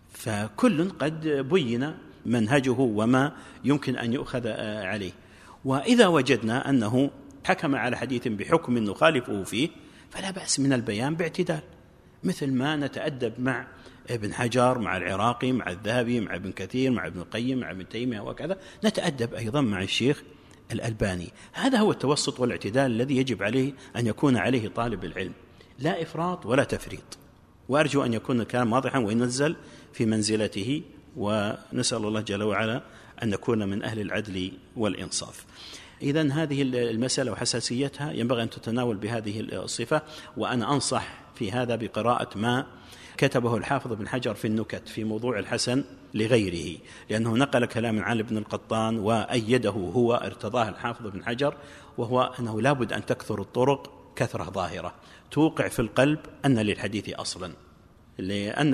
Speaker 1: فكل قد بين منهجه وما يمكن أن يؤخذ عليه. وإذا وجدنا أنه حكم على حديث بحكم نخالفه فيه فلا بأس من البيان باعتدال، مثل ما نتأدب مع ابن حجر، مع العراقي، مع الذهبي، مع ابن كثير، مع ابن القيم، مع ابن تيمية وكذا، نتأدب أيضا مع الشيخ الألباني. هذا هو التوسط والاعتدال الذي يجب عليه أن يكون عليه طالب العلم، لا إفراط ولا تفريط. وأرجو أن يكون الكلام واضحا وينزل في منزلته، ونسأل الله جل وعلا أن نكون من أهل العدل والإنصاف. إذن هذه المسألة وحساسيتها ينبغي أن تتناول بهذه الصفة. وأنا أنصح في هذا بقراءة ما كتبه الحافظ بن حجر في النكت في موضوع الحسن لغيره، لأنه نقل كلام عن ابن القطان وأيده هو، ارتضاه الحافظ بن حجر، وهو أنه لا بد أن تكثر الطرق كثرة ظاهرة توقع في القلب أن للحديث أصلا، لأن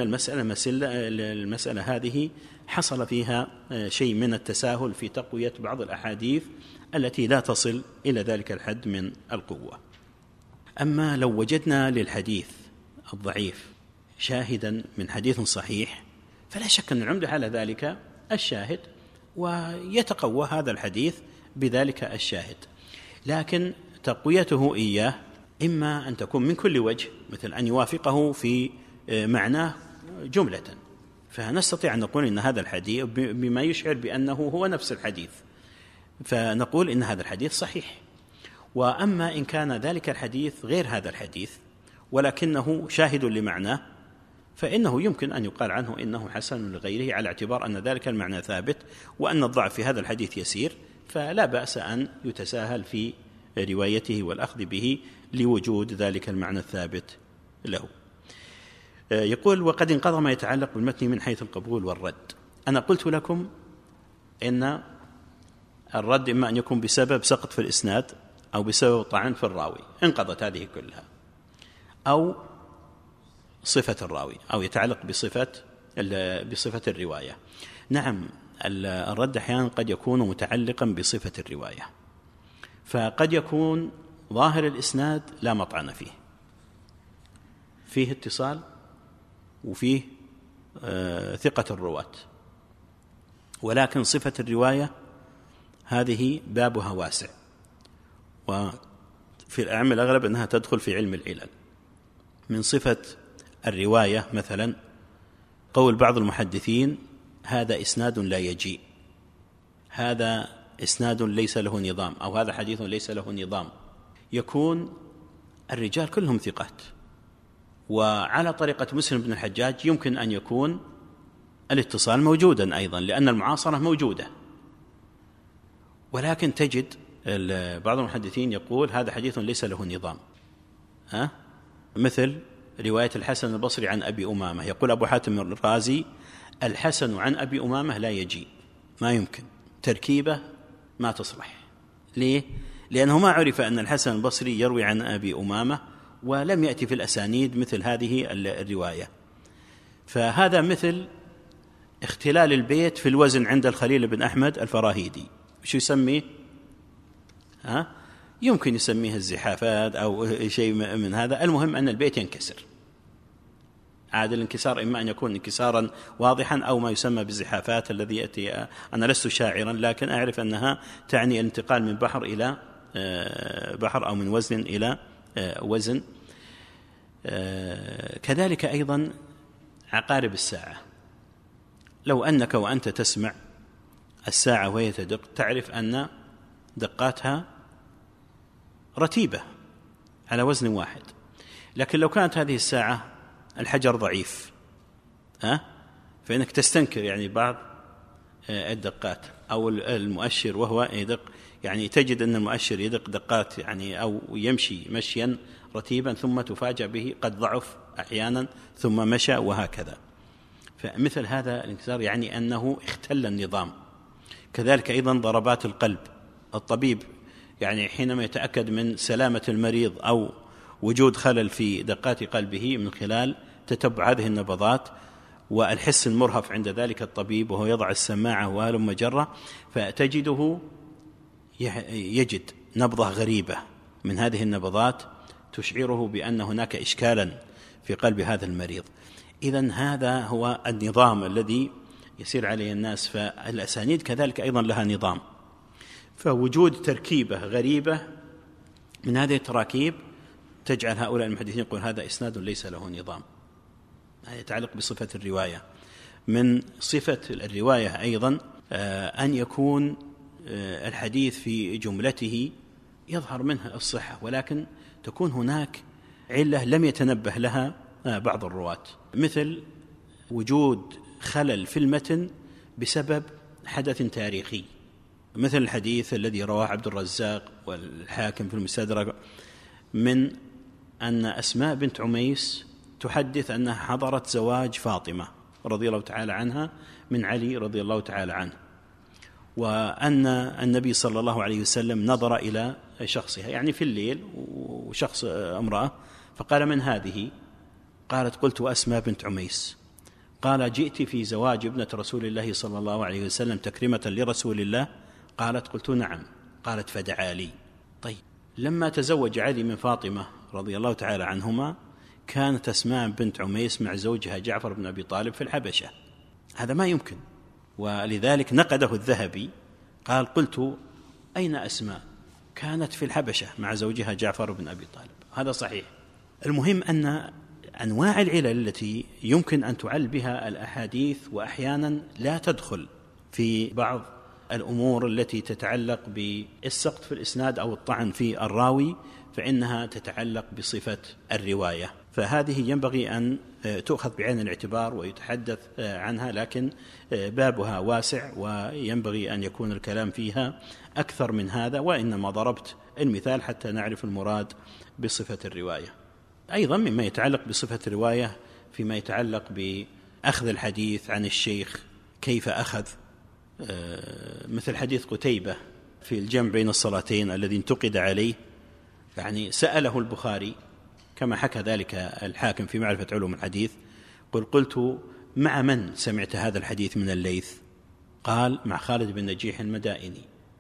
Speaker 1: المسألة هذه حصل فيها شيء من التساهل في تقوية بعض الأحاديث التي لا تصل إلى ذلك الحد من القوة. أما لو وجدنا للحديث الضعيف شاهدا من حديث صحيح، فلا شك أن العمدة على ذلك الشاهد، ويتقوى هذا الحديث بذلك الشاهد. لكن تقويته إياه إما أن تكون من كل وجه، مثل أن يوافقه في معناه جملة، فنستطيع أن نقول إن هذا الحديث بما يشعر بأنه هو نفس الحديث، فنقول إن هذا الحديث صحيح. وأما إن كان ذلك الحديث غير هذا الحديث ولكنه شاهد لمعناه، فإنه يمكن أن يقال عنه إنه حسن لغيره، على اعتبار أن ذلك المعنى ثابت وأن الضعف في هذا الحديث يسير، فلا بأس أن يتساهل في روايته والأخذ به لوجود ذلك المعنى الثابت له. يقول: وقد انقضى ما يتعلق بالمتن من حيث القبول والرد. أنا قلت لكم إن الرد إما أن يكون بسبب سقط في الإسناد أو بسبب طعن في الراوي، انقضت هذه كلها، أو صفة الراوي، أو يتعلق بصفة الرواية. نعم، الرد أحيانا قد يكون متعلقا بصفة الرواية، فقد يكون ظاهر الإسناد لا مطعن فيه اتصال وفيه ثقة الرواة، ولكن صفة الرواية هذه بابها واسع، وفي الأغلب أنها تدخل في علم العلل. من صفة الرواية مثلا قول بعض المحدثين: هذا إسناد لا يجيء، هذا إسناد ليس له نظام، أو هذا حديث ليس له نظام. يكون الرجال كلهم ثقات، وعلى طريقة مسلم بن الحجاج يمكن أن يكون الاتصال موجودا أيضا لأن المعاصرة موجودة، ولكن تجد بعض المحدثين يقول هذا حديث ليس له نظام. مثل رواية الحسن البصري عن أبي أمامة، يقول أبو حاتم الرازي: الحسن عن أبي أمامة لا يجي، ما يمكن، تركيبة ما تصلح. ليه؟ لأنه ما عرف أن الحسن البصري يروي عن أبي أمامة، ولم يأتي في الأسانيد مثل هذه الرواية. فهذا مثل اختلال البيت في الوزن عند الخليل بن أحمد الفراهيدي. شو يسميه؟ يمكن يسميه الزحافات أو شيء من هذا. المهم أن البيت ينكسر. عاد الانكسار إما أن يكون انكسارا واضحا أو ما يسمى بالزحافات، الذي يأتي، أنا لست شاعرا لكن أعرف أنها تعني الانتقال من بحر إلى بحر أو من وزن إلى وزن. كذلك أيضا عقارب الساعة، لو أنك وأنت تسمع الساعة وهي تدق تعرف أن دقاتها رتيبة على وزن واحد، لكن لو كانت هذه الساعة الحجر ضعيف فإنك تستنكر يعني بعض الدقات، أو المؤشر وهو يدق، يعني تجد أن المؤشر يدق دقات يعني أو يمشي مشيا رتيبا ثم تفاجأ به قد ضعف أحيانا ثم مشى وهكذا. فمثل هذا الانكسار يعني أنه اختل النظام. كذلك أيضا ضربات القلب، الطبيب يعني حينما يتأكد من سلامة المريض أو وجود خلل في دقات قلبه من خلال تتبع هذه النبضات والحس المرهف عند ذلك الطبيب وهو يضع السماعة وهلم جرة، فتجده يجد نبضة غريبة من هذه النبضات تشعره بأن هناك إشكالا في قلب هذا المريض. إذن هذا هو النظام الذي يسير عليه الناس. فالأسانيد كذلك أيضا لها نظام، فوجود تركيبة غريبة من هذه التراكيب تجعل هؤلاء المحدثين يقول هذا إسناد ليس له نظام. هذا يتعلق بصفة الرواية. من صفة الرواية أيضا أن يكون الحديث في جملته يظهر منها الصحة، ولكن تكون هناك علة لم يتنبه لها بعض الرواة، مثل وجود خلل في المتن بسبب حدث تاريخي، مثل الحديث الذي رواه عبد الرزاق والحاكم في المستدرك من أن أسماء بنت عميس تحدث أنها حضرت زواج فاطمة رضي الله تعالى عنها من علي رضي الله تعالى عنه، وأن النبي صلى الله عليه وسلم نظر إلى شخصها يعني في الليل وشخص امرأة، فقال من هذه؟ قالت قلت وأسماء بنت عميس. قال جئت في زواج ابنة رسول الله صلى الله عليه وسلم تكريمة لرسول الله؟ قالت قلت نعم. قالت فدعا لي. طيب لما تزوج علي من فاطمة رضي الله تعالى عنهما كانت أسماء بنت عميس مع زوجها جعفر بن أبي طالب في الحبشة، هذا ما يمكن، ولذلك نقده الذهبي قال قلت أين أسماء؟ كانت في الحبشة مع زوجها جعفر بن أبي طالب. هذا صحيح. المهم أن أنواع العلل التي يمكن أن تعل بها الأحاديث وأحيانا لا تدخل في بعض الأمور التي تتعلق بالسقط في الإسناد أو الطعن في الراوي، فإنها تتعلق بصفة الرواية، فهذه ينبغي أن تؤخذ بعين الاعتبار ويتحدث عنها، لكن بابها واسع وينبغي أن يكون الكلام فيها أكثر من هذا، وإنما ضربت المثال حتى نعرف المراد بصفة الرواية. أيضا مما يتعلق بصفة الرواية فيما يتعلق بأخذ الحديث عن الشيخ، كيف أخذ، مثل حديث قتيبة في الجمع بين الصلاتين الذي انتقد عليه، يعني سأله البخاري كما حكى ذلك الحاكم في معرفة علوم الحديث، قلت مع من سمعت هذا الحديث من الليث؟ قال مع خالد بن نجيح المدائني.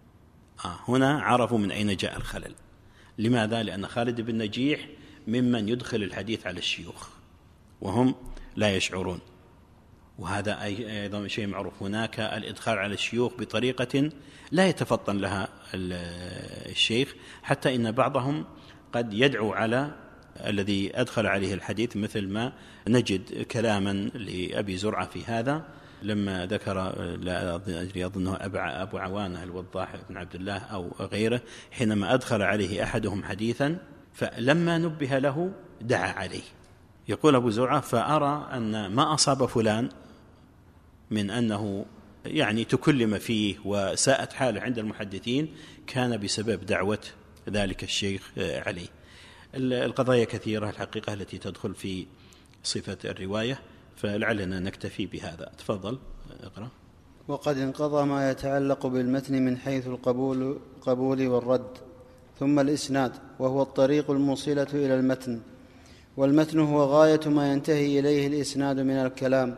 Speaker 1: هنا عرفوا من أين جاء الخلل. لماذا؟ لأن خالد بن نجيح ممن يدخل الحديث على الشيوخ وهم لا يشعرون، وهذا أيضا شيء معروف. هناك الإدخال على الشيوخ بطريقة لا يتفطن لها الشيخ، حتى إن بعضهم قد يدعو على الذي أدخل عليه الحديث، مثل ما نجد كلاما لأبي زرعة في هذا لما ذكر، لا أدري أظنه أبو عوانة الوضاح بن عبد الله أو غيره، حينما أدخل عليه أحدهم حديثا فلما نبه له دعا عليه. يقول أبو زرعة فأرى أن ما أصاب فلان من أنه يعني تكلم فيه وساءت حاله عند المحدثين كان بسبب دعوة ذلك الشيخ عليه. القضايا كثيرة الحقيقة التي تدخل في صفة الرواية، فلعلنا نكتفي بهذا. تفضل اقرأ.
Speaker 2: وقد انقضى ما يتعلق بالمتن من حيث القبول والرد، ثم الإسناد وهو الطريق الموصلة إلى المتن، والمتن هو غاية ما ينتهي إليه الإسناد من الكلام،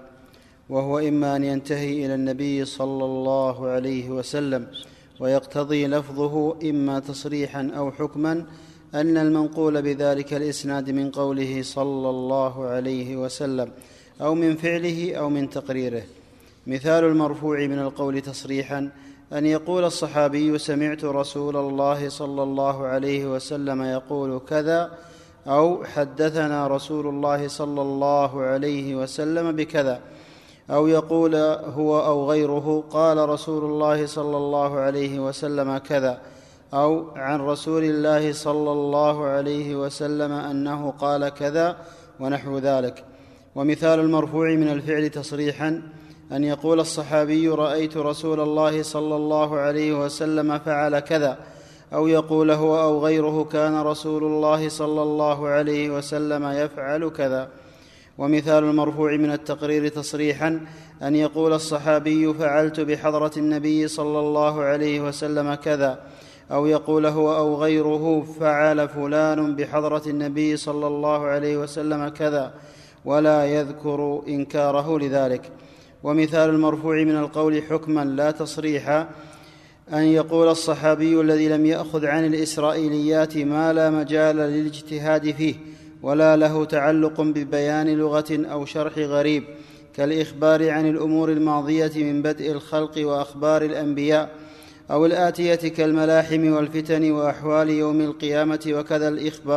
Speaker 2: وهو إما أن ينتهي إلى النبي صلى الله عليه وسلم ويقتضي لفظه إما تصريحا أو حكما أن المنقول بذلك الإسناد من قوله صلى الله عليه وسلم أو من فعله أو من تقريره. مثال المرفوع من القول تصريحا أن يقول الصحابي سمعت رسول الله صلى الله عليه وسلم يقول كذا، أو حدثنا رسول الله صلى الله عليه وسلم بكذا، أو يقول هو أو غيره قال رسول الله صلى الله عليه وسلم كذا، أو عن رسول الله صلى الله عليه وسلم أنه قال كذا، ونحو ذلك. ومثال المرفوع من الفعل تصريحا أن يقول الصحابي رأيت رسول الله صلى الله عليه وسلم فعل كذا، أو يقول هو أو غيره كان رسول الله صلى الله عليه وسلم يفعل كذا. ومثال المرفوع من التقرير تصريحا أن يقول الصحابي فعلت بحضرة النبي صلى الله عليه وسلم كذا، أو يقول هو أو غيره فعل فلان بحضرة النبي صلى الله عليه وسلم كذا، ولا يذكر إنكاره لذلك. ومثال المرفوع من القول حكما لا تصريحا أن يقول الصحابي الذي لم يأخذ عن الإسرائيليات ما لا مجال للاجتهاد فيه ولا له تعلق ببيان لغة أو شرح غريب، كالإخبار عن الأمور الماضية من بدء الخلق وأخبار الأنبياء، أو الآتية كالملاحم والفتن وأحوال يوم القيامة، وكذا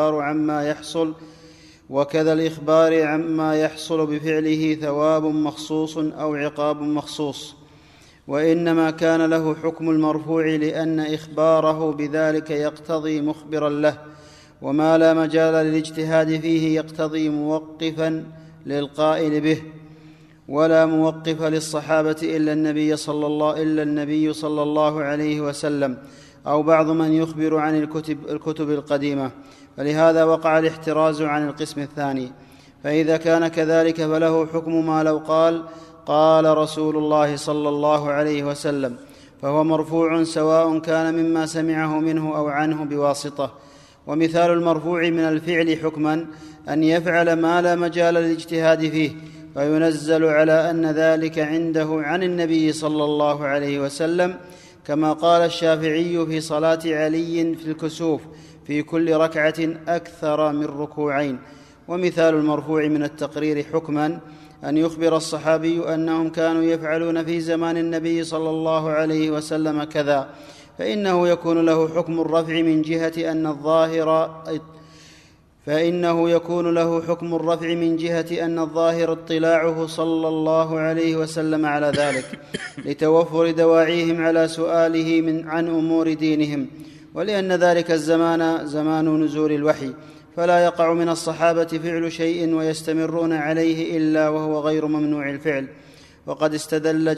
Speaker 2: الإخبار عما يحصل بفعله ثواب مخصوص أو عقاب مخصوص. وإنما كان له حكم المرفوع لأن إخباره بذلك يقتضي مخبرا له، وما لا مجال للاجتهاد فيه يقتضي موقفا للقائل به، ولا موقف للصحابة إلا النبي صلى الله عليه وسلم، أو بعض من يخبر عن الكتب القديمة، فلهذا وقع الاحتراز عن القسم الثاني. فإذا كان كذلك فله حكم ما لو قال رسول الله صلى الله عليه وسلم، فهو مرفوع سواء كان مما سمعه منه أو عنه بواسطة. ومثال المرفوع من الفعل حكما أن يفعل ما لا مجال للاجتهاد فيه، فينزل على أن ذلك عنده عن النبي صلى الله عليه وسلم، كما قال الشافعي في صلاة علي في الكسوف في كل ركعة أكثر من ركوعين. ومثال المرفوع من التقرير حكما أن يخبر الصحابي أنهم كانوا يفعلون في زمان النبي صلى الله عليه وسلم كذا، فإنه يكون له حكم الرفع من جهة أن الظاهر فإنه يكون له حكم الرفع من جهة أن الظاهر اطلاعه صلى الله عليه وسلم على ذلك لتوفر دواعيهم على سؤاله عن أمور دينهم، ولأن ذلك الزمان زمان نزول الوحي، فلا يقع من الصحابة فعل شيء ويستمرون عليه إلا وهو غير ممنوع الفعل. وقد استدل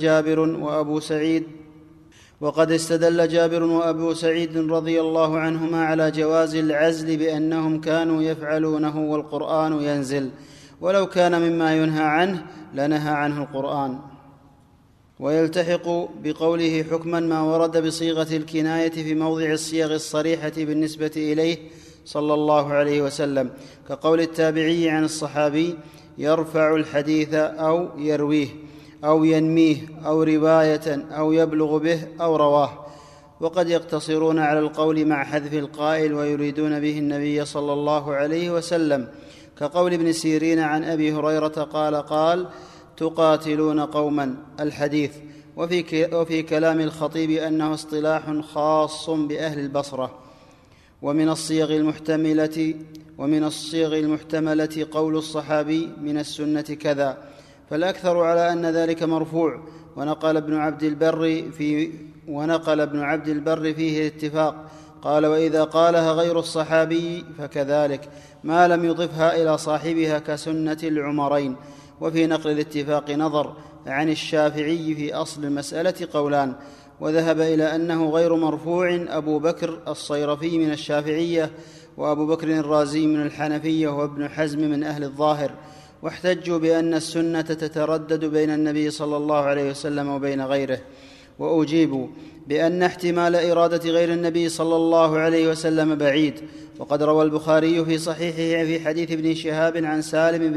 Speaker 2: جابر وأبو سعيد رضي الله عنهما على جواز العزل بأنهم كانوا يفعلونه والقرآن ينزل، ولو كان مما ينهى عنه لنهى عنه القرآن. ويلتحق بقوله حكما ما ورد بصيغة الكناية في موضع الصيغ الصريحة بالنسبة إليه صلى الله عليه وسلم، كقول التابعي عن الصحابي: يرفع الحديث أو يرويه أو ينميه أو رواية أو يبلغ به أو رواه. وقد يقتصرون على القول مع حذف القائل ويريدون به النبي صلى الله عليه وسلم، كقول ابن سيرين عن أبي هريرة قال: تقاتلون قوما الحديث. وفي كلام الخطيب أنه اصطلاح خاص بأهل البصرة. ومن الصيغ المحتملة قول الصحابي: من السنة كذا، فالأكثر على أن ذلك مرفوع. ونقل ابن عبد البر فيه الاتفاق، قال: وإذا قالها غير الصحابي فكذلك، ما لم يضفها إلى صاحبها كسنة العمرين. وفي نقل الاتفاق نظر. عن الشافعي في أصل المسألة قولان، وذهب إلى أنه غير مرفوع أبو بكر الصيرفي من الشافعية، وأبو بكر الرازي من الحنفية، وابن حزم من أهل الظاهر. واحتجوا بأن السنة تتردد بين النبي صلى الله عليه وسلم وبين غيره. وأجيبوا بأن احتمال إرادة غير النبي صلى الله عليه وسلم بعيد. وقد روى البخاري في صحيحه في حديث ابن شهاب عن سالم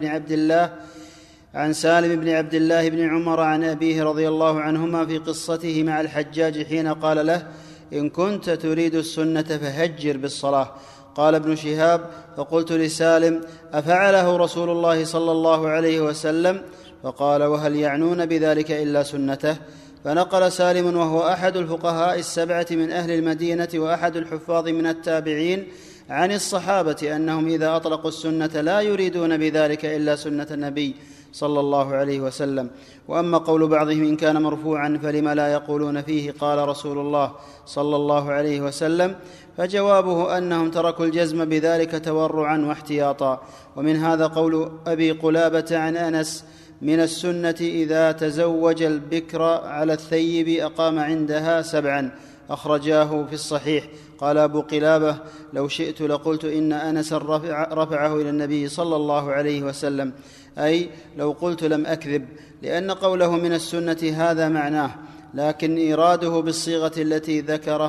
Speaker 2: بن عبد الله بن عمر عن أبيه رضي الله عنهما في قصته مع الحجاج حين قال له: إن كنت تريد السنة فهجر بالصلاة. قال ابن شهاب: فقلت لسالم: أفعله رسول الله صلى الله عليه وسلم؟ فقال: وهل يعنون بذلك إلا سنته؟ فنقل سالم وهو أحد الفقهاء السبعة من أهل المدينة وأحد الحفاظ من التابعين عن الصحابة أنهم إذا أطلقوا السنة لا يريدون بذلك إلا سنة النبي صلى الله عليه وسلم. وأما قول بعضهم إن كان مرفوعا فلم لا يقولون فيه قال رسول الله صلى الله عليه وسلم؟ فجوابه أنهم تركوا الجزم بذلك تورعا واحتياطا. ومن هذا قول أبي قلابة عن أنس: من السنة إذا تزوج البكر على الثيب أقام عندها 7، أخرجاه في الصحيح. قال أبو قلابة: لو شئت لقلت إن أنسا رفعه إلى النبي صلى الله عليه وسلم، أي لو قلت لم أكذب، لأن قوله من السنة هذا معناه، لكن إيراده بالصيغة التي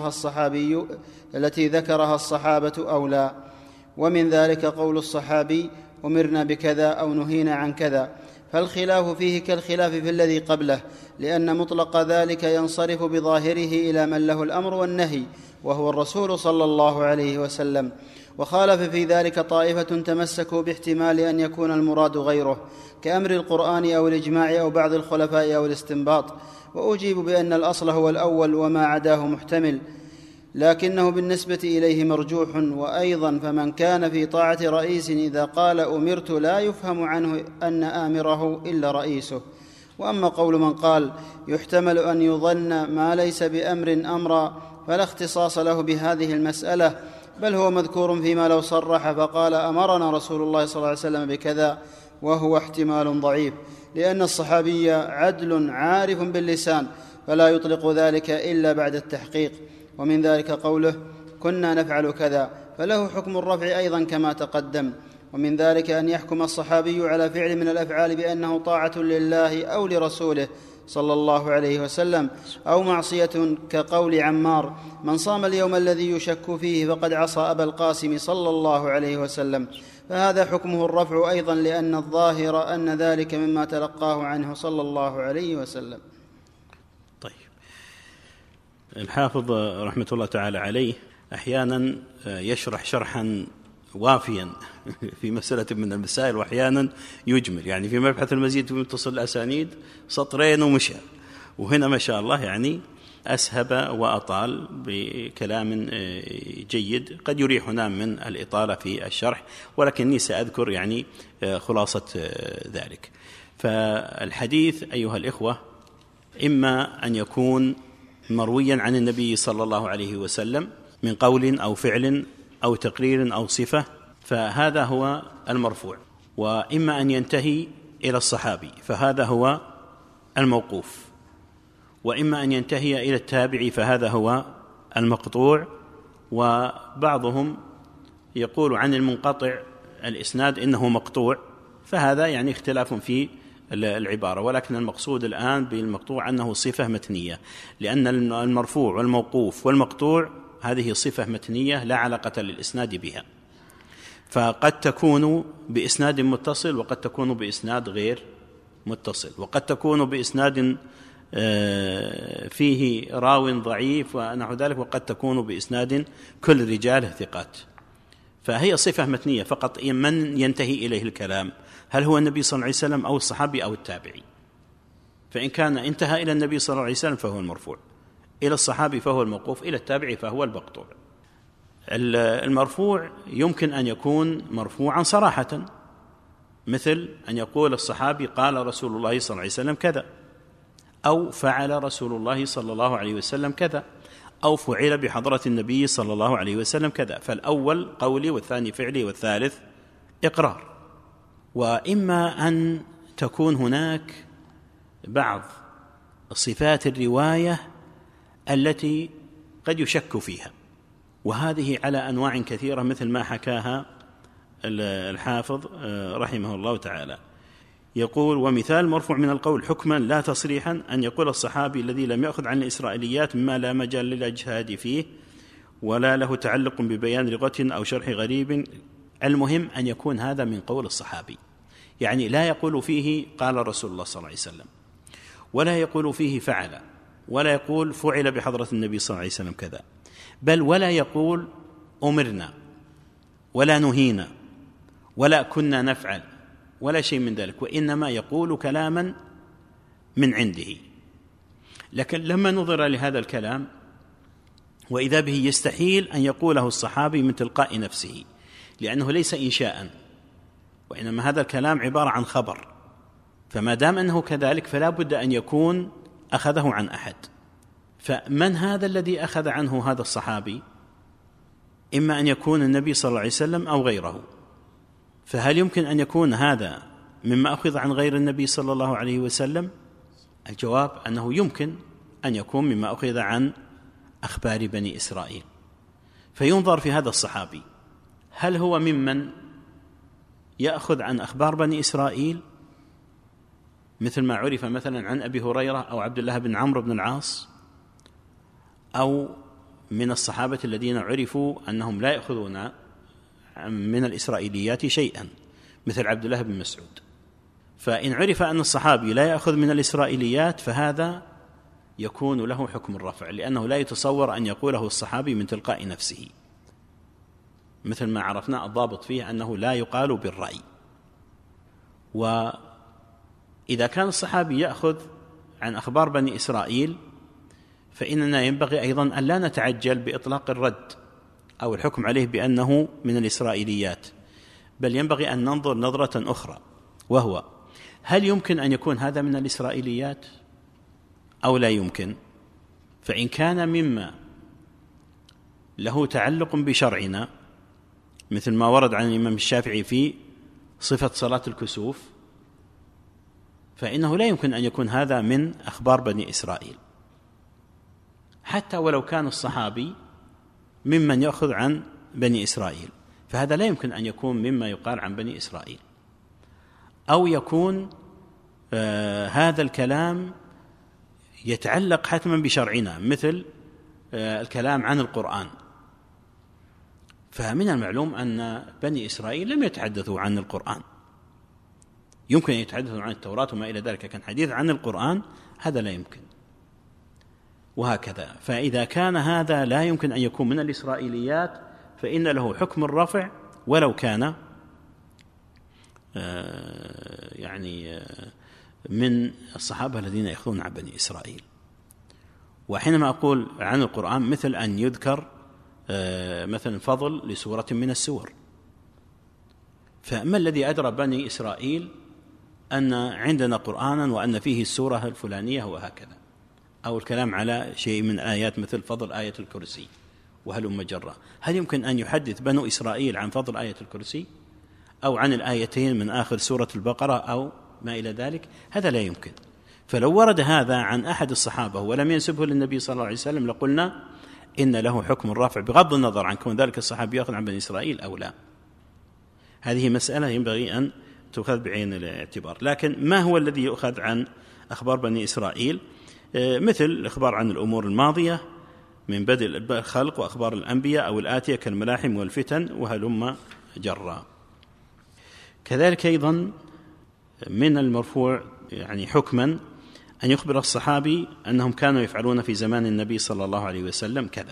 Speaker 2: ذكرها الصحابة أولى. ومن ذلك قول الصحابي: أمرنا بكذا أو نهينا عن كذا، فالخلاف فيه كالخلاف في الذي قبله، لأن مطلق ذلك ينصرف بظاهره إلى من له الأمر والنهي، وهو الرسول صلى الله عليه وسلم. وخالف في ذلك طائفة تمسكوا باحتمال أن يكون المراد غيره، كأمر القرآن أو الإجماع أو بعض الخلفاء أو الاستنباط. وأجيب بأن الأصل هو الأول وما عداه محتمل، لكنه بالنسبة إليه مرجوح. وأيضا فمن كان في طاعة رئيس إذا قال أمرت لا يفهم عنه أن آمره إلا رئيسه. وأما قول من قال يحتمل أن يظن ما ليس بأمر أمرا، فلا اختصاص له بهذه المسألة، بل هو مذكور فيما لو صرح فقال أمرنا رسول الله صلى الله عليه وسلم بكذا، وهو احتمال ضعيف، لأن الصحابي عدل عارف باللسان، فلا يطلق ذلك إلا بعد التحقيق. ومن ذلك قوله كنا نفعل كذا، فله حكم الرفع أيضا كما تقدم. ومن ذلك أن يحكم الصحابي على فعل من الأفعال بأنه طاعة لله أو لرسوله صلى الله عليه وسلم، أو معصية، كقول عمار: من صام اليوم الذي يشك فيه فقد عصى أبا القاسم صلى الله عليه وسلم. فهذا حكمه الرفع أيضا، لأن الظاهر أن ذلك مما تلقاه عنه صلى الله عليه وسلم.
Speaker 1: طيب، الحافظ رحمة الله تعالى عليه أحيانا يشرح شرحا وافيا في مسألة من المسائل، وأحيانا يجمل، يعني في مبحث المزيد في متصل الأسانيد سطرين ومشى، وهنا ما شاء الله يعني أسهب وأطال بكلام جيد قد يريحنا من الإطالة في الشرح، ولكني سأذكر يعني خلاصة ذلك. فالحديث أيها الإخوة إما أن يكون مرويا عن النبي صلى الله عليه وسلم من قول أو فعل أو تقرير أو صفة، فهذا هو المرفوع، وإما أن ينتهي إلى الصحابي فهذا هو الموقوف، وإما أن ينتهي إلى التابعي فهذا هو المقطوع. وبعضهم يقول عن المنقطع الإسناد إنه مقطوع، فهذا يعني اختلاف في العبارة، ولكن المقصود الآن بالمقطوع أنه صفة متنية، لأن المرفوع والموقوف والمقطوع هذه صفة متنية لا علاقة للإسناد بها، فقد تكون بإسناد متصل وقد تكون بإسناد غير متصل، وقد تكون بإسناد فيه راو ضعيف ونحو ذلك، وقد تكون بإسناد كل رجاله ثقات. فهي صفة متنية فقط، من ينتهي إليه الكلام هل هو النبي صلى الله عليه وسلم أو الصحابي أو التابعي؟ فإن كان انتهى إلى النبي صلى الله عليه وسلم فهو المرفوع، إلى الصحابي فهو الموقوف، إلى التابعي فهو المقطوع. المرفوع يمكن أن يكون مرفوعا صراحة، مثل أن يقول الصحابي قال رسول الله صلى الله عليه وسلم كذا، أو فعل رسول الله صلى الله عليه وسلم كذا، أو فعل بحضرة النبي صلى الله عليه وسلم كذا. فالأول قولي والثاني فعلي والثالث إقرار. وإما أن تكون هناك بعض صفات الرواية التي قد يشك فيها، وهذه على أنواع كثيرة مثل ما حكاها الحافظ رحمه الله تعالى. يقول: ومثال مرفوع من القول حكما لا تصريحا أن يقول الصحابي الذي لم يأخذ عن الإسرائيليات مما لا مجال للإجهاد فيه ولا له تعلق ببيان لغة أو شرح غريب. المهم أن يكون هذا من قول الصحابي، يعني لا يقول فيه قال رسول الله صلى الله عليه وسلم، ولا يقول فيه فعل، ولا يقول فعل بحضرة النبي صلى الله عليه وسلم كذا، بل ولا يقول أمرنا ولا نهينا ولا كنا نفعل ولا شيء من ذلك، وإنما يقول كلاما من عنده. لكن لما نظر لهذا الكلام وإذا به يستحيل أن يقوله الصحابي من تلقاء نفسه، لأنه ليس إنشاء، وإنما هذا الكلام عبارة عن خبر، فما دام أنه كذلك فلا بد أن يكون أخذه عن أحد. فمن هذا الذي أخذ عنه هذا الصحابي؟ إما أن يكون النبي صلى الله عليه وسلم أو غيره. فهل يمكن أن يكون هذا مما أخذ عن غير النبي صلى الله عليه وسلم؟ الجواب أنه يمكن أن يكون مما أخذ عن أخبار بني إسرائيل. فينظر في هذا الصحابي هل هو ممن يأخذ عن أخبار بني إسرائيل مثل ما عرف مثلا عن أبي هريرة أو عبد الله بن عمرو بن العاص، أو من الصحابة الذين عرفوا أنهم لا يأخذون من الإسرائيليات شيئا مثل عبد الله بن مسعود. فإن عرف أن الصحابي لا يأخذ من الإسرائيليات فهذا يكون له حكم الرفع، لأنه لا يتصور أن يقوله الصحابي من تلقاء نفسه، مثل ما عرفنا الضابط فيه أنه لا يقال بالرأي. وإذا كان الصحابي يأخذ عن أخبار بني إسرائيل فإننا ينبغي أيضا أن لا نتعجل بإطلاق الرد أو الحكم عليه بأنه من الإسرائيليات، بل ينبغي أن ننظر نظرة أخرى، وهو هل يمكن أن يكون هذا من الإسرائيليات أو لا يمكن؟ فإن كان مما له تعلق بشرعنا مثل ما ورد عن الإمام الشافعي في صفة صلاة الكسوف فإنه لا يمكن أن يكون هذا من أخبار بني إسرائيل، حتى ولو كان الصحابي ممن يأخذ عن بني إسرائيل، فهذا لا يمكن أن يكون مما يقال عن بني إسرائيل. أو يكون هذا الكلام يتعلق حتما بشرعنا مثل الكلام عن القرآن، فمن المعلوم أن بني إسرائيل لم يتحدثوا عن القرآن، يمكن أن يتحدثوا عن التوراة وما إلى ذلك، كان حديث عن القرآن هذا لا يمكن، وهكذا. فإذا كان هذا لا يمكن أن يكون من الإسرائيليات فإن له حكم الرفع ولو كان يعني من الصحابة الذين يأخذون عن بني إسرائيل. وحينما أقول عن القرآن مثل أن يذكر مثلا فضل لسورة من السور، فما الذي أدرى بني إسرائيل أن عندنا قرآنا وأن فيه السورة الفلانية وهكذا، أو الكلام على شيء من آيات مثل فضل آية الكرسي وهلم جرا؟ هل يمكن أن يحدث بنو إسرائيل عن فضل آية الكرسي أو عن الآيتين من آخر سورة البقرة أو ما إلى ذلك؟ هذا لا يمكن. فلو ورد هذا عن أحد الصحابة ولم ينسبه للنبي صلى الله عليه وسلم لقلنا إن له حكم الرفع بغض النظر عن كون ذلك الصحابي يأخذ عن بني إسرائيل أو لا. هذه مسألة ينبغي أن تؤخذ بعين الاعتبار. لكن ما هو الذي يؤخذ عن أخبار بني إسرائيل؟ مثل الإخبار عن الأمور الماضية من بدء الخلق وأخبار الأنبياء أو الآتية كالملاحم والفتن وهلم جرا. كذلك أيضا من المرفوع يعني حكما أن يخبر الصحابي أنهم كانوا يفعلون في زمان النبي صلى الله عليه وسلم كذا.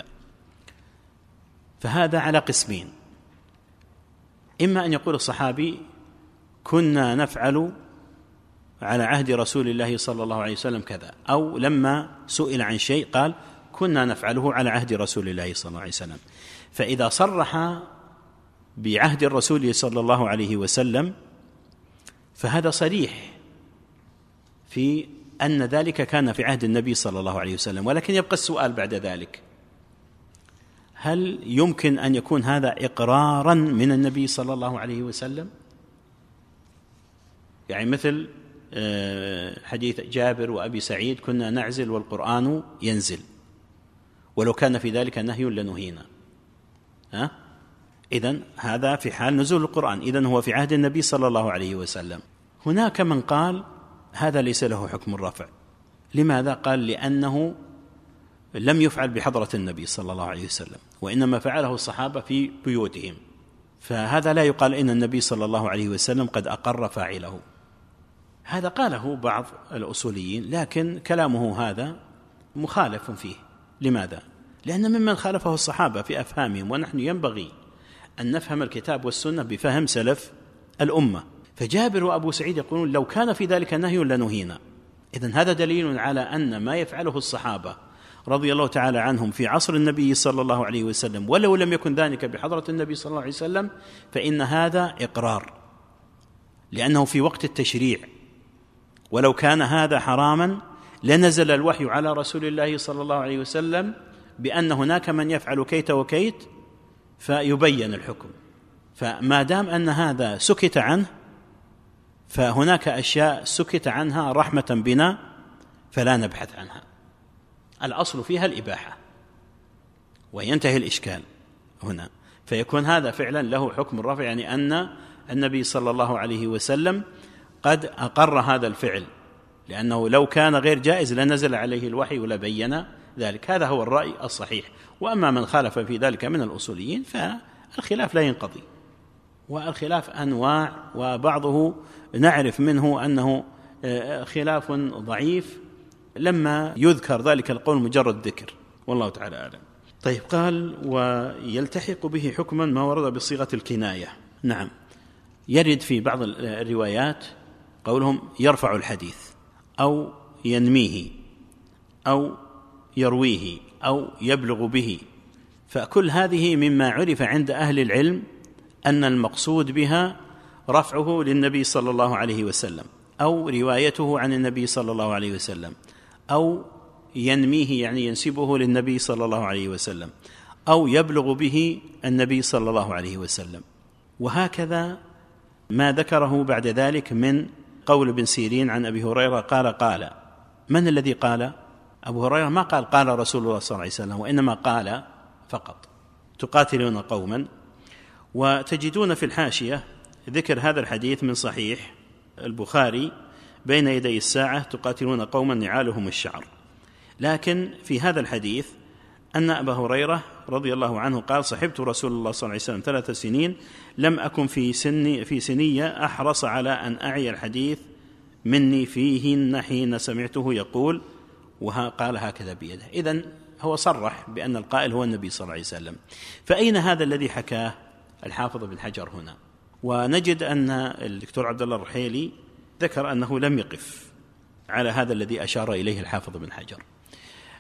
Speaker 1: فهذا على قسمين: إما أن يقول الصحابي كنا نفعل على عهد رسول الله صلى الله عليه وسلم كذا، أو لما سئل عن شيء قال كنا نفعله على عهد رسول الله صلى الله عليه وسلم. فإذا صرح بعهد الرسول صلى الله عليه وسلم فهذا صريح في أن ذلك كان في عهد النبي صلى الله عليه وسلم. ولكن يبقى السؤال بعد ذلك: هل يمكن أن يكون هذا إقرارا من النبي صلى الله عليه وسلم؟ يعني مثل حديث جابر وأبي سعيد: كنا نعزل والقرآن ينزل، ولو كان في ذلك نهي لنهينا. إذن هذا في حال نزول القرآن، إذن هو في عهد النبي صلى الله عليه وسلم. هناك من قال هذا ليس له حكم الرفع. لماذا؟ قال لأنه لم يفعل بحضرة النبي صلى الله عليه وسلم، وإنما فعله الصحابة في بيوتهم، فهذا لا يقال إن النبي صلى الله عليه وسلم قد أقر فاعله. هذا قاله بعض الأصوليين، لكن كلامه هذا مخالف فيه. لماذا؟ لأن ممن خالفه الصحابة في أفهامهم، ونحن ينبغي أن نفهم الكتاب والسنة بفهم سلف الأمة. فجابر وأبو سعيد يقولون لو كان في ذلك نهي لنهينا. إذن هذا دليل على أن ما يفعله الصحابة رضي الله تعالى عنهم في عصر النبي صلى الله عليه وسلم ولو لم يكن ذلك بحضرة النبي صلى الله عليه وسلم فإن هذا إقرار، لأنه في وقت التشريع. ولو كان هذا حراما لنزل الوحي على رسول الله صلى الله عليه وسلم بأن هناك من يفعل كيت وكيت فيبين الحكم. فما دام أن هذا سكت عنه فهناك أشياء سكت عنها رحمة بنا فلا نبحث عنها. الأصل فيها الإباحة وينتهي الإشكال هنا. فيكون هذا فعلا له حكم الرفع، يعني أن النبي صلى الله عليه وسلم قد أقر هذا الفعل، لأنه لو كان غير جائز لنزل عليه الوحي ولبين ذلك. هذا هو الرأي الصحيح. وأما من خالف في ذلك من الأصوليين فالخلاف لا ينقضي، والخلاف أنواع، وبعضه نعرف منه أنه خلاف ضعيف لما يذكر ذلك القول مجرد ذكر، والله تعالى أعلم. طيب، قال ويلتحق به حكما ما ورد بصيغة الكناية. نعم، يرد في بعض الروايات قولهم يرفع الحديث أو ينميه أو يرويه أو يبلغ به، فكل هذه مما عرف عند أهل العلم أن المقصود بها رفعه للنبي صلى الله عليه وسلم، أو روايته عن النبي صلى الله عليه وسلم، أو ينميه يعني ينسبه للنبي صلى الله عليه وسلم، أو يبلغ به النبي صلى الله عليه وسلم. وهكذا ما ذكره بعد ذلك من قول ابن سيرين عن أبي هريرة قال. من الذي قال؟ أبو هريرة ما قال رسول الله صلى الله عليه وسلم، وإنما قال فقط تقاتلون قوما. وتجدون في الحاشية ذكر هذا الحديث من صحيح البخاري بين يدي الساعة تقاتلون قوما نعالهم الشعر. لكن في هذا الحديث أن أبا هريرة رضي الله عنه قال صحبت رسول الله صلى الله عليه وسلم 3 سنين لم أكن في سنية أحرص على أن أعي الحديث مني فيهن حين سمعته يقول، وقال هكذا بيده. إذن هو صرح بأن القائل هو النبي صلى الله عليه وسلم. فأين هذا الذي حكاه الحافظ بن حجر هنا؟ ونجد أن الدكتور عبد الله الرحيلي ذكر أنه لم يقف على هذا الذي أشار إليه الحافظ بن حجر.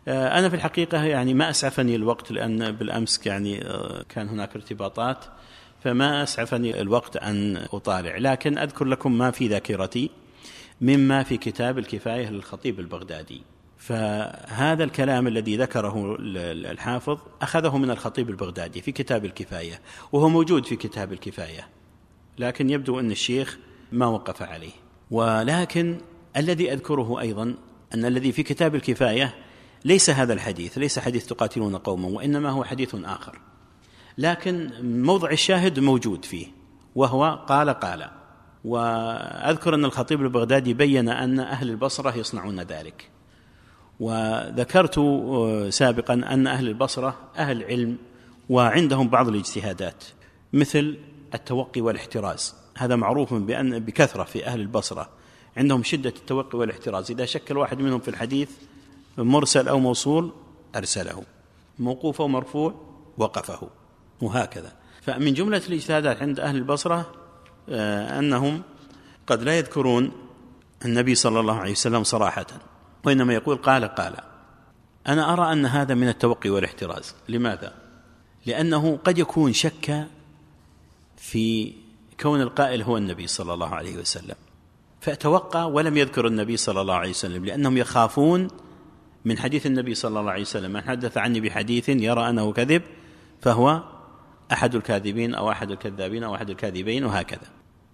Speaker 1: أنا في الحقيقة يعني ما أسعفني الوقت، لأن بالأمس يعني كان هناك ارتباطات، فما أسعفني الوقت أن أطالع، لكن أذكر لكم ما في ذاكرتي مما في كتاب الكفاية للخطيب البغدادي. فهذا الكلام الذي ذكره الحافظ أخذه من الخطيب البغدادي في كتاب الكفاية، وهو موجود في كتاب الكفاية، لكن يبدو أن الشيخ ما وقف عليه. ولكن الذي أذكره أيضا أن الذي في كتاب الكفاية ليس هذا الحديث، ليس حديث تقاتلون قوما، وإنما هو حديث آخر، لكن موضع الشاهد موجود فيه، وهو قال. وأذكر أن الخطيب البغدادي بين أن أهل البصرة يصنعون ذلك، وذكرت سابقا أن أهل البصرة أهل علم وعندهم بعض الاجتهادات مثل التوقي والاحتراز، هذا معروف بكثرة في أهل البصرة، عندهم شدة التوقي والاحتراز. إذا شك الواحد منهم في الحديث مرسل أو موصول أرسله، موقوف أو مرفوع وقفه، وهكذا. فمن جملة الاجتهادات عند أهل البصرة أنهم قد لا يذكرون النبي صلى الله عليه وسلم صراحة، وإنما يقول قال. أنا أرى أن هذا من التوقي والاحتراز. لماذا؟ لأنه قد يكون شك في كون القائل هو النبي صلى الله عليه وسلم، فأتوقع ولم يذكر النبي صلى الله عليه وسلم، لأنهم يخافون من حديث النبي صلى الله عليه وسلم: من حدث عني بحديث يرى أنه كذب فهو أحد الكاذبين أو أحد الكذابين أو أحد الكاذبين، وهكذا.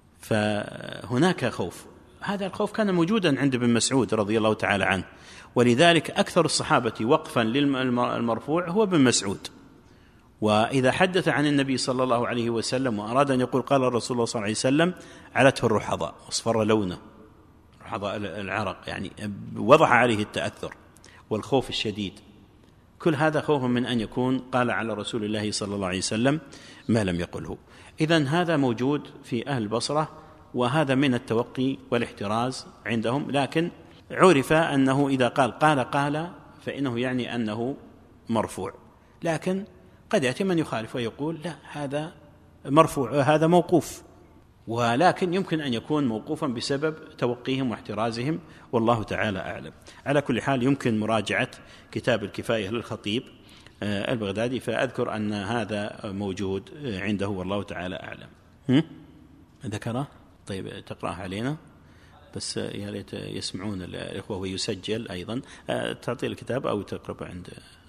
Speaker 1: فهناك خوف، هذا الخوف كان موجودا عند ابن مسعود رضي الله تعالى عنه، ولذلك أكثر الصحابة وقفا للمرفوع هو ابن مسعود. وإذا حدث عن النبي صلى الله عليه وسلم وأراد أن يقول قال الرسول الله صلى الله عليه وسلم علته الرحضاء، اصفر لونه، رحضاء العرق، يعني وضح عليه التأثر والخوف الشديد. كل هذا خوف من أن يكون قال على رسول الله صلى الله عليه وسلم ما لم يقله. إذن هذا موجود في أهل البصرة، وهذا من التوقي والاحتراز عندهم، لكن عرف أنه إذا قال فإنه يعني أنه مرفوع، لكن قد يأتي من يخالف ويقول لا هذا مرفوع هذا موقوف، ولكن يمكن أن يكون موقوفا بسبب توقيهم واحترازهم، والله تعالى أعلم. على كل حال يمكن مراجعة كتاب الكفاية للخطيب البغدادي، فأذكر أن هذا موجود عنده والله تعالى أعلم. ذكره؟ طيب تقرأه علينا بس يا ليت يسمعون الإخوة، ويسجل أيضا. تعطي الكتاب أو تقرب عند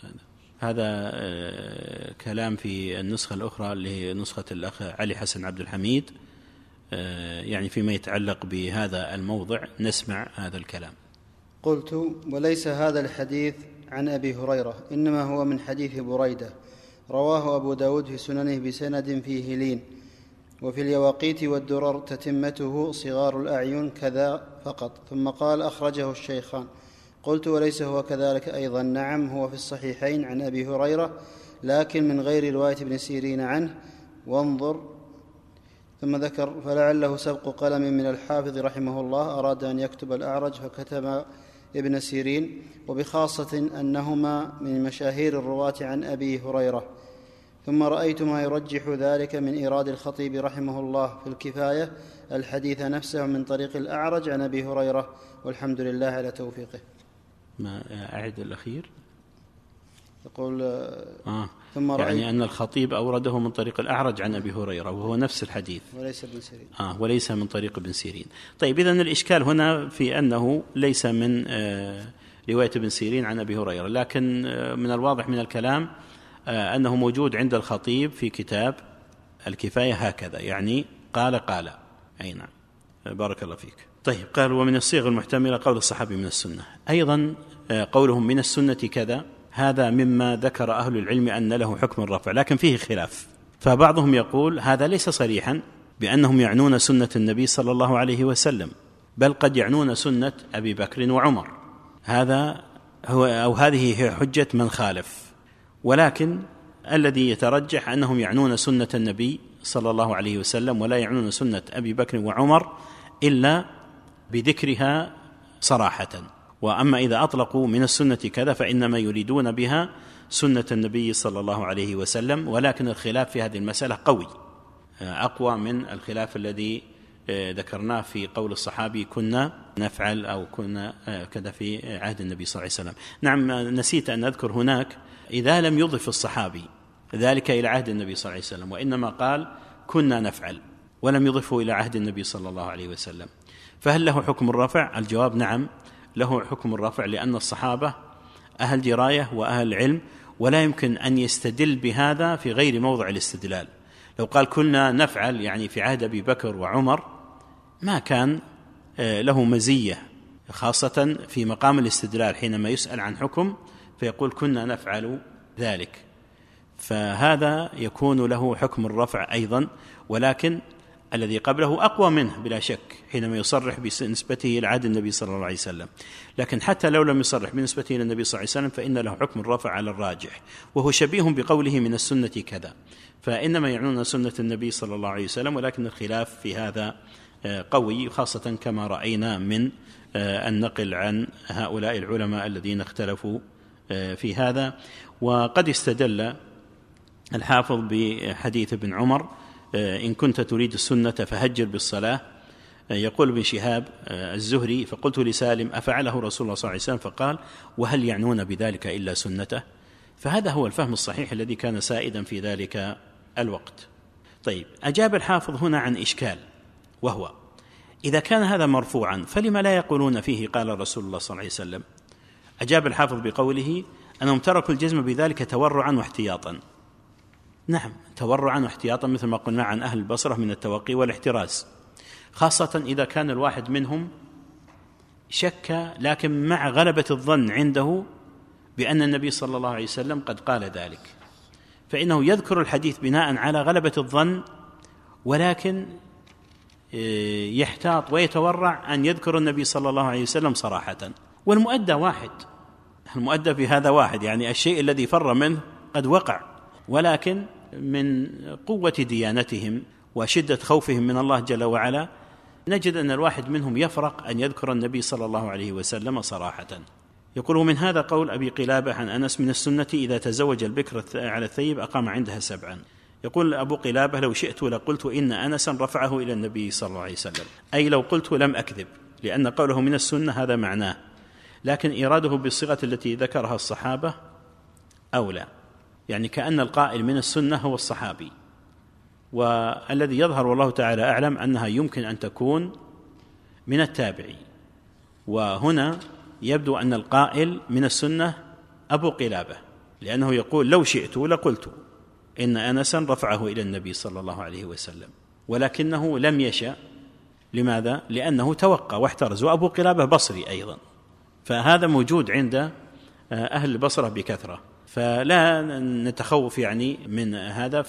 Speaker 1: هذا كلام في النسخة الأخرى اللي هي نسخة الأخ علي حسن عبد الحميد، يعني فيما يتعلق بهذا الموضع نسمع هذا الكلام.
Speaker 2: قلت: وليس هذا الحديث عن أبي هريرة، إنما هو من حديث بريدة، رواه أبو داود في سننه بسند فيه لين، وفي اليواقيت والدرر تتمته صغار الأعين كذا فقط. ثم قال: أخرجه الشيخان. قلت: وليس هو كذلك أيضا؟ نعم، هو في الصحيحين عن أبي هريرة، لكن من غير رواية ابن سيرين عنه، وانظر. ثم ذكر: فلعله سبق قلم من الحافظ رحمه الله، أراد أن يكتب الأعرج فكتب ابن سيرين، وبخاصة أنهما من مشاهير الرواة عن أبي هريرة. ثم رأيت ما يرجح ذلك من إيراد الخطيب رحمه الله في الكفاية الحديث نفسه من طريق الأعرج عن أبي هريرة، والحمد لله على توفيقه.
Speaker 1: ما أعد الأخير؟
Speaker 2: يقول ثم
Speaker 1: يعني أن الخطيب أورده من طريق الأعرج عن أبي هريرة، وهو نفس الحديث،
Speaker 2: وليس ابن سيرين.
Speaker 1: وليس من طريق ابن سيرين. طيب إذن الإشكال هنا في أنه ليس من رواية ابن سيرين عن أبي هريرة، لكن من الواضح من الكلام أنه موجود عند الخطيب في كتاب الكفاية هكذا، يعني قال. أي نعم، بارك الله فيك. طيب، قال: ومن الصيغ المحتملة قول الصحابي من السنة. أيضا قولهم من السنة كذا، هذا مما ذكر أهل العلم أن له حكم الرفع، لكن فيه خلاف. فبعضهم يقول هذا ليس صريحا بأنهم يعنون سنة النبي صلى الله عليه وسلم، بل قد يعنون سنة أبي بكر وعمر، هذا هو أو هذه هي حجة من خالف. ولكن الذي يترجح أنهم يعنون سنة النبي صلى الله عليه وسلم، ولا يعنون سنة أبي بكر وعمر إلا بذكرها صراحة. وأما إذا أطلقوا من السنة كذا فإنما يريدون بها سنة النبي صلى الله عليه وسلم، ولكن الخلاف في هذه المسألة قوي، أقوى من الخلاف الذي ذكرناه في قول الصحابي كنا نفعل أو كنا كذا في عهد النبي صلى الله عليه وسلم. نعم، نسيت أن أذكر هناك إذا لم يضف الصحابي ذلك إلى عهد النبي صلى الله عليه وسلم وإنما قال كنا نفعل ولم يضفه إلى عهد النبي صلى الله عليه وسلم، فهل له حكم الرفع؟ الجواب نعم، له حكم الرفع، لأن الصحابة أهل دراية وأهل علم، ولا يمكن أن يستدل بهذا في غير موضع الاستدلال. لو قال كنا نفعل يعني في عهد أبي بكر وعمر ما كان له مزية، خاصة في مقام الاستدلال حينما يسأل عن حكم فيقول كنا نفعل ذلك، فهذا يكون له حكم الرفع أيضا، ولكن الذي قبله أقوى منه بلا شك حينما يصرح بنسبته إلى عهد النبي صلى الله عليه وسلم. لكن حتى لو لم يصرح بنسبته إلى النبي صلى الله عليه وسلم فإن له حكم الرفع على الراجح، وهو شبيه بقوله من السنة كذا، فإنما يعنون سنة النبي صلى الله عليه وسلم، ولكن الخلاف في هذا قوي، خاصة كما رأينا من النقل عن هؤلاء العلماء الذين اختلفوا في هذا. وقد استدل الحافظ بحديث ابن عمر إن كنت تريد السنة فهجر بالصلاة. يقول ابن شهاب الزهري فقلت لسالم أفعله رسول الله صلى الله عليه وسلم؟ فقال وهل يعنون بذلك إلا سنته؟ فهذا هو الفهم الصحيح الذي كان سائدا في ذلك الوقت. طيب، أجاب الحافظ هنا عن إشكال، وهو إذا كان هذا مرفوعا فلما لا يقولون فيه قال رسول الله صلى الله عليه وسلم؟ أجاب الحافظ بقوله أنهم تركوا الجزم بذلك تورعا واحتياطا. نعم، تورعا واحتياطا مثل ما قلنا عن أهل البصرة من التوقي والاحتراز، خاصة إذا كان الواحد منهم شك لكن مع غلبة الظن عنده بأن النبي صلى الله عليه وسلم قد قال ذلك، فإنه يذكر الحديث بناء على غلبة الظن، ولكن يحتاط ويتورع أن يذكر النبي صلى الله عليه وسلم صراحة، والمؤدى واحد، المؤدى في هذا واحد، يعني الشيء الذي فر منه قد وقع، ولكن من قوة ديانتهم وشدة خوفهم من الله جل وعلا نجد أن الواحد منهم يفرق أن يذكر النبي صلى الله عليه وسلم صراحة. يقول من هذا قول أبي قلابة عن أنس من السنة إذا تزوج البكر على الثيب أقام عندها 7. يقول أبو قلابة لو شئت لقلت إن أنسا رفعه إلى النبي صلى الله عليه وسلم، أي لو قلت لم أكذب، لأن قوله من السنة هذا معناه، لكن إيراده بالصيغة التي ذكرها الصحابة أولى، يعني كأن القائل من السنة هو الصحابي، والذي يظهر والله تعالى أعلم أنها يمكن أن تكون من التابعي، وهنا يبدو أن القائل من السنة أبو قلابة، لأنه يقول لو شئت لقلت إن أنسا رفعه إلى النبي صلى الله عليه وسلم، ولكنه لم يشأ. لماذا؟ لأنه توقع واحترز، وأبو قلابة بصري أيضا، فهذا موجود عند أهل البصرة بكثرة، فلا نتخوف يعني من هذا.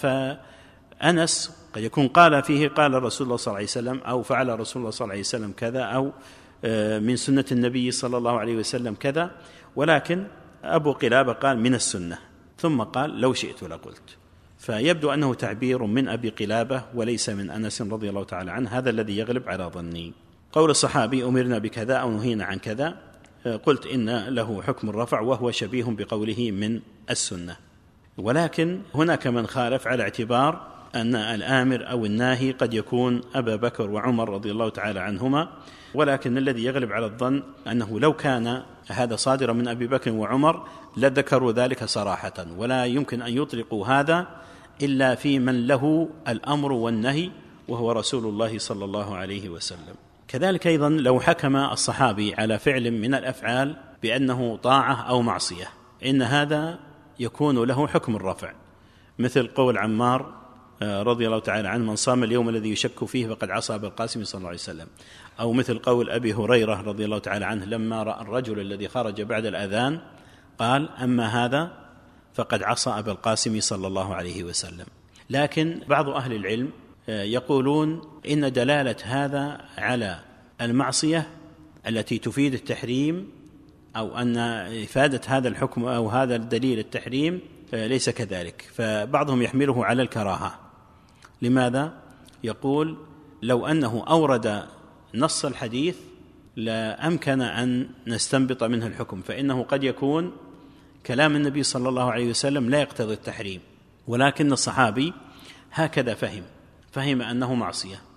Speaker 1: فأنس قد يكون قال فيه قال رسول الله صلى الله عليه وسلم، أو فعل رسول الله صلى الله عليه وسلم كذا، أو من سنة النبي صلى الله عليه وسلم كذا، ولكن أبو قلابة قال من السنة، ثم قال لو شئت لقلت، فيبدو أنه تعبير من أبي قلابة وليس من أنس رضي الله تعالى عنه، هذا الذي يغلب على ظني. قول الصحابي أمرنا بكذا أو نهينا عن كذا، قلت إن له حكم الرفع وهو شبيه بقوله من السنة، ولكن هناك من خالف على اعتبار أن الآمر أو الناهي قد يكون أبا بكر وعمر رضي الله تعالى عنهما، ولكن الذي يغلب على الظن أنه لو كان هذا صادرا من أبي بكر وعمر لذكروا ذلك صراحة، ولا يمكن أن يطلقوا هذا إلا في من له الأمر والنهي وهو رسول الله صلى الله عليه وسلم. كذلك أيضا لو حكم الصحابي على فعل من الأفعال بأنه طاعة أو معصية، إن هذا يكون له حكم الرفع، مثل قول عمار رضي الله تعالى عنه من صام اليوم الذي يشك فيه فقد عصى أبا القاسم صلى الله عليه وسلم، أو مثل قول أبي هريرة رضي الله تعالى عنه لما رأى الرجل الذي خرج بعد الأذان قال أما هذا فقد عصى أبا القاسم صلى الله عليه وسلم. لكن بعض أهل العلم يقولون إن دلالة هذا على المعصية التي تفيد التحريم، أو أن إفادة هذا الحكم أو هذا الدليل التحريم ليس كذلك، فبعضهم يحمله على الكراهة. لماذا؟ يقول لو أنه أورد نص الحديث لا أمكن أن نستنبط منه الحكم، فإنه قد يكون كلام النبي صلى الله عليه وسلم لا يقتضي التحريم، ولكن الصحابي هكذا فهم أنه معصية،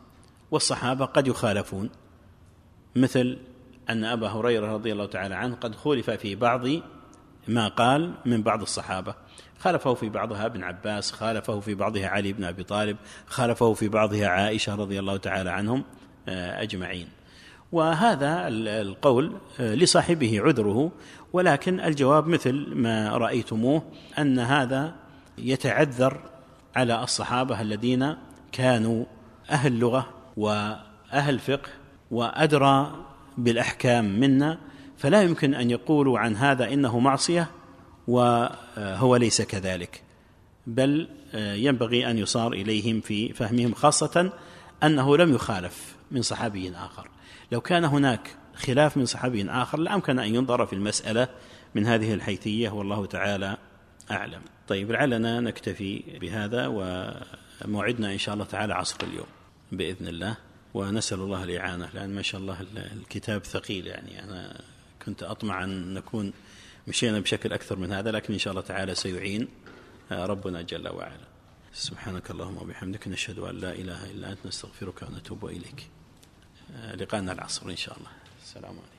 Speaker 1: والصحابة قد يخالفون، مثل أن أبا هريرة رضي الله تعالى عنه قد خولف في بعض ما قال من بعض الصحابة، خالفه في بعضها ابن عباس، خالفه في بعضها علي بن أبي طالب، خالفه في بعضها عائشة رضي الله تعالى عنهم أجمعين. وهذا القول لصاحبه عذره، ولكن الجواب مثل ما رأيتموه أن هذا يتعذر على الصحابة الذين كانوا أهل لغة وأهل فقه وأدرى بالأحكام منا، فلا يمكن أن يقولوا عن هذا إنه معصية وهو ليس كذلك، بل ينبغي أن يصار إليهم في فهمهم، خاصة أنه لم يخالف من صحابي آخر. لو كان هناك خلاف من صحابي آخر لأمكن أن ينظر في المسألة من هذه الحيثية، والله تعالى أعلم. طيب، لعلنا نكتفي بهذا، وموعدنا إن شاء الله تعالى عصر اليوم بإذن الله، ونسأل الله الإعانة، لأن ما شاء الله الكتاب ثقيل، يعني أنا كنت أطمع أن نكون مشينا بشكل أكثر من هذا، لكن إن شاء الله تعالى سيعين ربنا جل وعلا. سبحانك اللهم وبحمدك، نشهد أن لا إله إلا أنت، نستغفرك ونتوب إليك. لقاءنا العصر إن شاء الله. السلام عليكم.